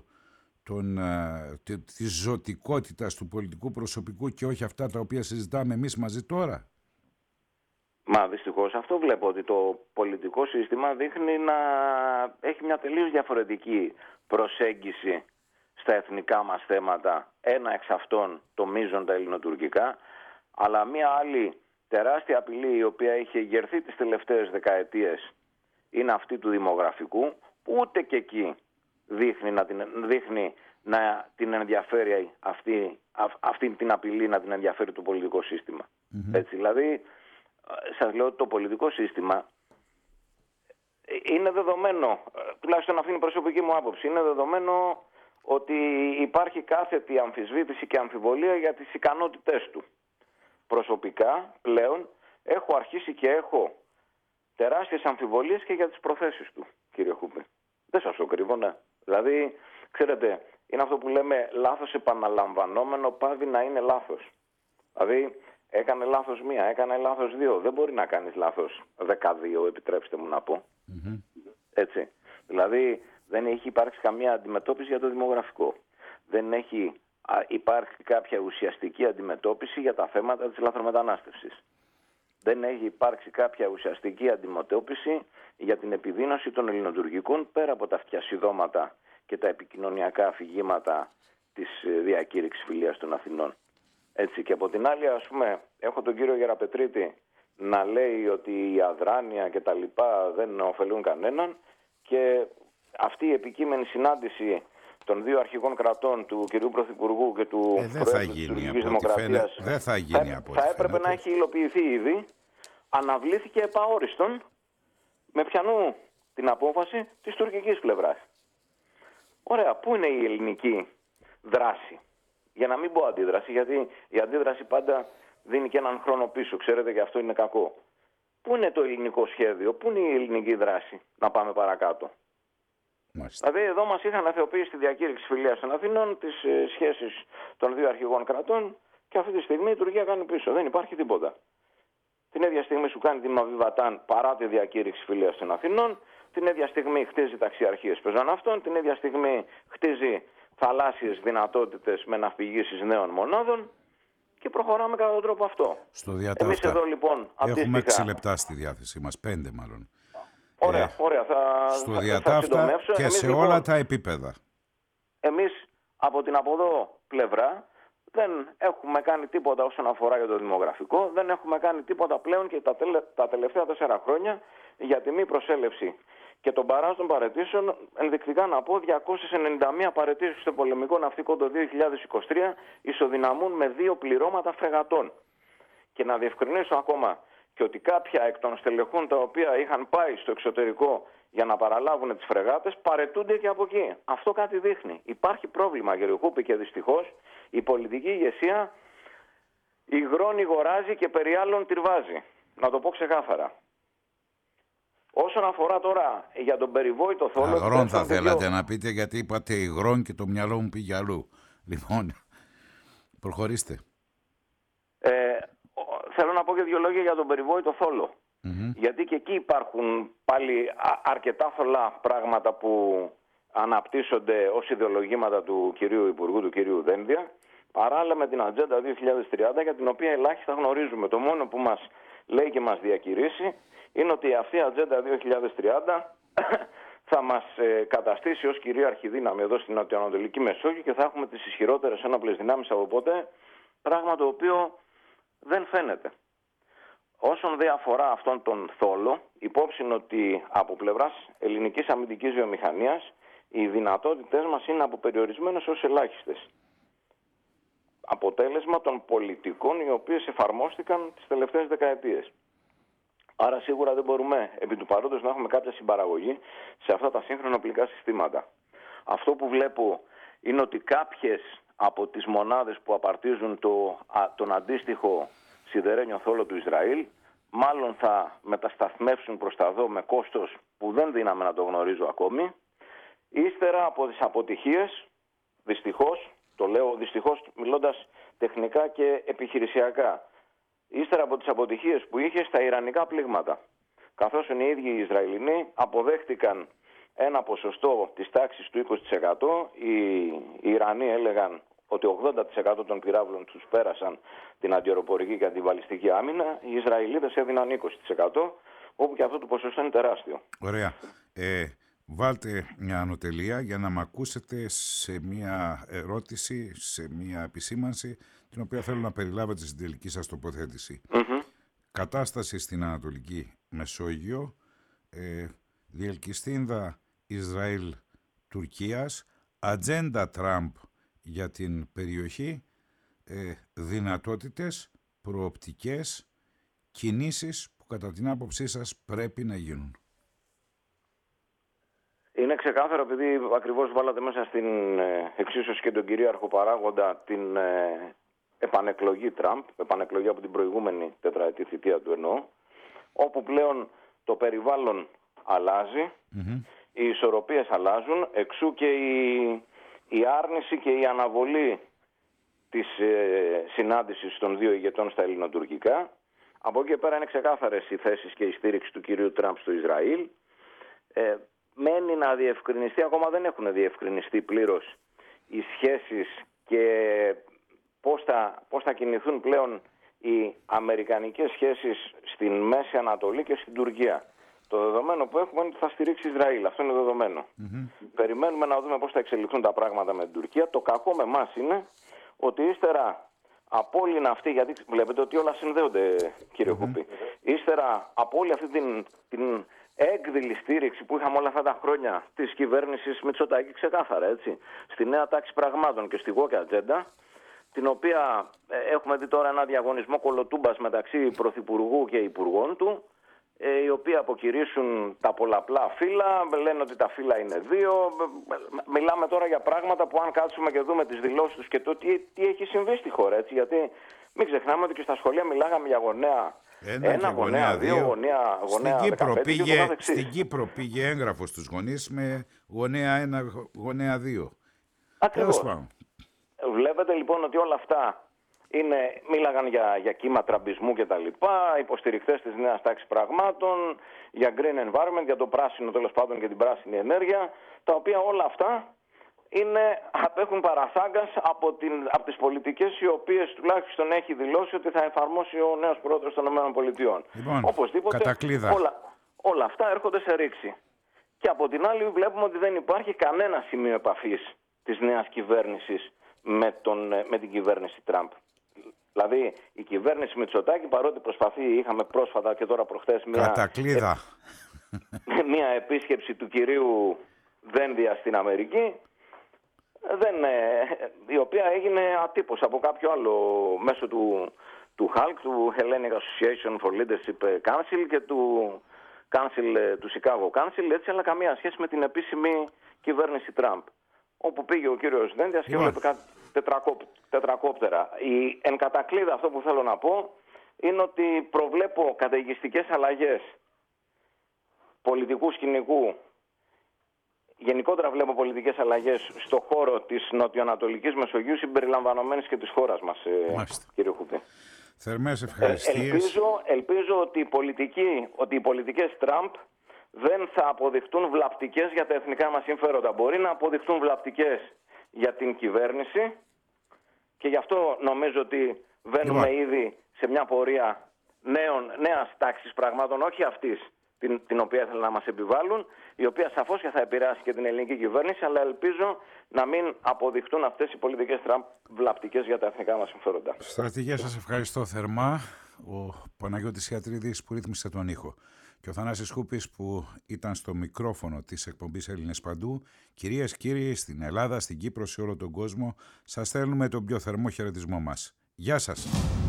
της ζωτικότητας του πολιτικού προσωπικού και όχι αυτά τα οποία συζητάμε εμείς μαζί τώρα? Μα δυστυχώς αυτό βλέπω, ότι το πολιτικό σύστημα δείχνει να έχει μια τελείως διαφορετική προσέγγιση στα εθνικά μας θέματα. Ένα εξ αυτών το μείζον τα ελληνοτουρκικά, αλλά μια άλλη τεράστια απειλή η οποία είχε γερθεί τις τελευταίες δεκαετίες είναι αυτή του δημογραφικού, που ούτε και εκεί δείχνει να την ενδιαφέρει αυτή την απειλή, να την ενδιαφέρει το πολιτικό σύστημα. Έτσι, δηλαδή σας λέω ότι το πολιτικό σύστημα είναι δεδομένο, τουλάχιστον αυτή είναι η προσωπική μου άποψη, είναι δεδομένο ότι υπάρχει κάθετη αμφισβήτηση και αμφιβολία για τις ικανότητές του. Προσωπικά πλέον έχω αρχίσει και έχω τεράστιες αμφιβολίες και για τις προθέσεις του, κύριε Χούπε. Δεν σας το κρύβω, ναι. Δηλαδή, ξέρετε, είναι αυτό που λέμε λάθος επαναλαμβανόμενο πάβει να είναι λάθος. Δηλαδή, έκανε λάθος 1, έκανε λάθος 2. Δεν μπορεί να κάνεις λάθος 12, επιτρέψτε μου να πω. Έτσι. Δηλαδή, δεν έχει υπάρξει καμία αντιμετώπιση για το δημογραφικό. Δεν έχει υπάρχει κάποια ουσιαστική αντιμετώπιση για τα θέματα της λαθρομετανάστευσης. Δεν έχει υπάρξει κάποια ουσιαστική αντιμετώπιση για την επιδείνωση των ελληνοτουρκικών πέρα από τα φτιασιδώματα και τα επικοινωνιακά αφηγήματα της διακήρυξης φιλίας των Αθηνών. Έτσι, και από την άλλη, ας πούμε, έχω τον κύριο Γεραπετρίτη να λέει ότι η αδράνεια και τα λοιπά δεν ωφελούν κανέναν, και αυτή η επικείμενη συνάντηση των δύο αρχηγών κρατών, του κυρίου Πρωθυπουργού και του Προέδρου της Τουρκικής Δημοκρατίας, δεν θα γίνει από ό,τι θα έπρεπε φαίνεται. να έχει υλοποιηθεί ήδη, αναβλήθηκε επαόριστον, με πιανού την απόφαση της τουρκικής πλευράς. Ωραία, πού είναι η ελληνική δράση? Για να μην πω αντίδραση, γιατί η αντίδραση πάντα δίνει και έναν χρόνο πίσω, ξέρετε, και αυτό είναι κακό. Πού είναι το ελληνικό σχέδιο, πού είναι η ελληνική δράση να πάμε παρακάτω? Μάλιστα. Δηλαδή εδώ μας είχαν αθεοποιήσει τη διακήρυξη φιλίας των Αθηνών, τις σχέσεις των δύο αρχηγών κρατών, και αυτή τη στιγμή η Τουρκία κάνει πίσω. Δεν υπάρχει τίποτα. Την ίδια στιγμή σου κάνει τη Μαβιβατάν παρά τη διακήρυξη φιλίας των Αθηνών, την ίδια στιγμή χτίζει ταξιαρχίες πεζών αυτών, την ίδια στιγμή χτίζει θαλάσσιες δυνατότητες με ναυπηγήσεις νέων μονάδων και προχωράμε κατά τον τρόπο αυτό. Στο διατάφτα. Εμείς εδώ λοιπόν Έχουμε 6 λεπτά στη διάθεσή μας, 5 μάλλον. Ωραία, Στο διατάφτα και εμείς, σε λοιπόν, όλα τα επίπεδα. Εμείς από την από εδώ πλευρά δεν έχουμε κάνει τίποτα όσον αφορά για το δημογραφικό, δεν έχουμε κάνει τίποτα πλέον και τα τελευταία 4 χρόνια για τη μη προσέλευση και τον παράζ των παραιτήσεων. Ενδεικτικά να πω, 291 παραιτήσεις στο πολεμικό ναυτικό το 2023 ισοδυναμούν με 2 πληρώματα φρεγατών. Και να διευκρινίσω ακόμα και ότι κάποια εκ των στελεχών τα οποία είχαν πάει στο εξωτερικό για να παραλάβουν τις φρεγάτες παρετούνται και από εκεί. Αυτό κάτι δείχνει. Υπάρχει πρόβλημα, κύριε Χούπη, και δυστυχώς η πολιτική ηγεσία υγρώνει, γοράζει και περί άλλων τυρβάζει. Να το πω ξεκάθαρα. Όσον αφορά τώρα για τον περιβόητο θόλο... Αγρόν θα θέλατε να πείτε, γιατί είπατε υγρών και το μυαλό μου πήγε αλλού. Λοιπόν, προχωρήστε. Θέλω να πω και 2 λόγια για τον περιβόητο θόλο. Γιατί και εκεί υπάρχουν πάλι αρκετά θολά πράγματα που αναπτύσσονται ως ιδεολογήματα του κυρίου Υπουργού, του κυρίου Δένδια, παράλληλα με την Ατζέντα 2030, για την οποία ελάχιστα γνωρίζουμε. Το μόνο που μας λέει και μας διακηρύσει είναι ότι αυτή η Ατζέντα 2030 θα μας καταστήσει ως κυρίαρχη δύναμη εδώ στην Νοτιοανατολική Μεσόγειο και θα έχουμε τις ισχυρότερες ένοπλες δυνάμεις από ποτέ, πράγμα το οποίο δεν φαίνεται. Όσον δε αφορά αυτόν τον θόλο, υπόψη είναι ότι από πλευράς ελληνικής αμυντικής βιομηχανίας οι δυνατότητες μας είναι αποπεριορισμένες ως ελάχιστες. Αποτέλεσμα των πολιτικών οι οποίες εφαρμόστηκαν τις τελευταίες δεκαετίες. Άρα σίγουρα δεν μπορούμε επί του παρόντος να έχουμε κάποια συμπαραγωγή σε αυτά τα σύγχρονα οπλικά συστήματα. Αυτό που βλέπω είναι ότι κάποιες από τις μονάδες που απαρτίζουν τον αντίστοιχο σιδερένιο θόλο του Ισραήλ μάλλον θα μετασταθμεύσουν προς τα δω με κόστος που δεν δύναμε να το γνωρίζω ακόμη. Ύστερα από τις αποτυχίες, δυστυχώς, το λέω δυστυχώς μιλώντας τεχνικά και επιχειρησιακά, ύστερα από τις αποτυχίες που είχε στα ιρανικά πλήγματα, καθώς οι ίδιοι οι Ισραηλινοί αποδέχτηκαν ένα ποσοστό της τάξης του 20%, οι Ιρανοί έλεγαν ότι 80% των πυράβλων τους πέρασαν την αντιαεροπορική και αντιβαλιστική άμυνα, οι Ισραηλίδες έδιναν 20%, όπου και αυτό το ποσοστό είναι τεράστιο. Ωραία. Βάλτε μια ανωτελεία για να μ' ακούσετε σε μια ερώτηση, σε μια επισήμανση, την οποία θέλω να περιλάβετε στην τελική σας τοποθέτηση. Κατάσταση στην Ανατολική Μεσόγειο, διελκυστίνδα Ισραήλ-Τουρκίας, ατζέντα Τραμπ για την περιοχή, δυνατότητες, προοπτικές, κινήσεις που κατά την άποψή σας πρέπει να γίνουν. Είναι ξεκάθαρο, επειδή ακριβώς βάλατε μέσα στην εξίσωση και τον κυρίαρχο παράγοντα την επανεκλογή Τραμπ, επανεκλογή από την προηγούμενη τετραετή θητεία του εννοώ, όπου πλέον το περιβάλλον αλλάζει, οι ισορροπίες αλλάζουν, εξού και η άρνηση και η αναβολή της συνάντησης των δύο ηγετών στα ελληνοτουρκικά. Από εκεί και πέρα είναι ξεκάθαρες οι θέσεις και η στήριξη του κυρίου Τραμπ στο Ισραήλ. Μένει να διευκρινιστεί, ακόμα δεν έχουν διευκρινιστεί πλήρως οι σχέσεις και πώς θα κινηθούν πλέον οι αμερικανικές σχέσεις στην Μέση Ανατολή και στην Τουρκία. Το δεδομένο που έχουμε είναι ότι θα στηρίξει Ισραήλ. Αυτό είναι δεδομένο. Περιμένουμε να δούμε πώς θα εξελιχθούν τα πράγματα με την Τουρκία. Το κακό με εμάς είναι ότι ύστερα από όλη αυτή, γιατί βλέπετε ότι όλα συνδέονται, κύριε Χούπη, ύστερα από όλη αυτή την έκδηλη στήριξη που είχαμε όλα αυτά τα χρόνια της κυβέρνησης Μητσοτάκη, ξεκάθαρα έτσι, στη νέα τάξη πραγμάτων και στη woke ατζέντα, την οποία έχουμε δει τώρα ένα διαγωνισμό κολοτούμπας μεταξύ Πρωθυπουργού και Υπουργών του, οι οποίοι αποκηρύσουν τα πολλαπλά φύλλα, λένε ότι τα φύλλα είναι δύο. Μιλάμε τώρα για πράγματα που αν κάτσουμε και δούμε τις δηλώσεις τους και το τι έχει συμβεί στη χώρα, έτσι, γιατί μην ξεχνάμε ότι και στα σχολεία μιλάγαμε για γονέα. Ένα γονέα, δύο γονέα, στην Κύπρο πήγε έγγραφο στους γονείς με γονέα 1, γονέα 2. Ακριβώς. Βλέπετε λοιπόν ότι όλα αυτά μίλαγαν για κύμα τραμπισμού και τα λοιπά, υποστηρικτές της νέας τάξης πραγμάτων, για green environment, για το πράσινο τέλος πάντων και την πράσινη ενέργεια, τα οποία όλα αυτά απέχουν παρασάγκας από τις πολιτικές οι οποίες τουλάχιστον έχει δηλώσει ότι θα εφαρμόσει ο νέος πρόεδρος των ΗΠΑ. Λοιπόν, οπωσδήποτε όλα αυτά έρχονται σε ρήξη. Και από την άλλη βλέπουμε ότι δεν υπάρχει κανένα σημείο επαφής της νέας κυβέρνησης με την κυβέρνηση Τραμπ. Δηλαδή η κυβέρνηση Μητσοτάκη, παρότι προσπαθεί, είχαμε πρόσφατα και τώρα προχθές μια επίσκεψη του κυρίου Δένδια στην Αμερική, η οποία έγινε ατύπως από κάποιο άλλο μέσω του HALC, του Hellenic Association for Leadership Council και του Chicago Council, έτσι, αλλά καμία σχέση με την επίσημη κυβέρνηση Τραμπ, όπου πήγε ο κύριος Δένδιας και έβλεπε κάτι τετρακόπτερα. Εν κατακλείδα αυτό που θέλω να πω είναι ότι προβλέπω καταιγιστικές αλλαγές πολιτικού σκηνικού. Γενικότερα βλέπω πολιτικές αλλαγές στο χώρο της νοτιοανατολικής Μεσογείου, συμπεριλαμβανομένης και της χώρας μας, κύριε Χουπή. Θερμές ευχαριστίες. Ελπίζω ότι οι πολιτικές Τραμπ δεν θα αποδειχτούν βλαπτικές για τα εθνικά μας συμφέροντα. Μπορεί να αποδειχτούν βλαπτικές για την κυβέρνηση και γι' αυτό νομίζω ότι βαίνουμε ήδη σε μια πορεία νέας τάξης πραγμάτων, όχι αυτής την οποία ήθελαν να μας επιβάλλουν, η οποία σαφώς και θα επηρεάσει και την ελληνική κυβέρνηση, αλλά ελπίζω να μην αποδειχτούν αυτές οι πολιτικές Τραμπ βλαπτικές για τα εθνικά μας συμφέροντα. Στρατηγέ, σας ευχαριστώ θερμά. Ο Παναγιώτης Ιατρίδης που ρύθμισε τον ήχο και ο Θανάσης Χούπης που ήταν στο μικρόφωνο της εκπομπής Έλληνες Παντού. Κυρίες, κύριοι, στην Ελλάδα, στην Κύπρο, σε όλο τον κόσμο, σας στέλνουμε τον πιο θερμό χαιρετισμό μας. Γεια σας.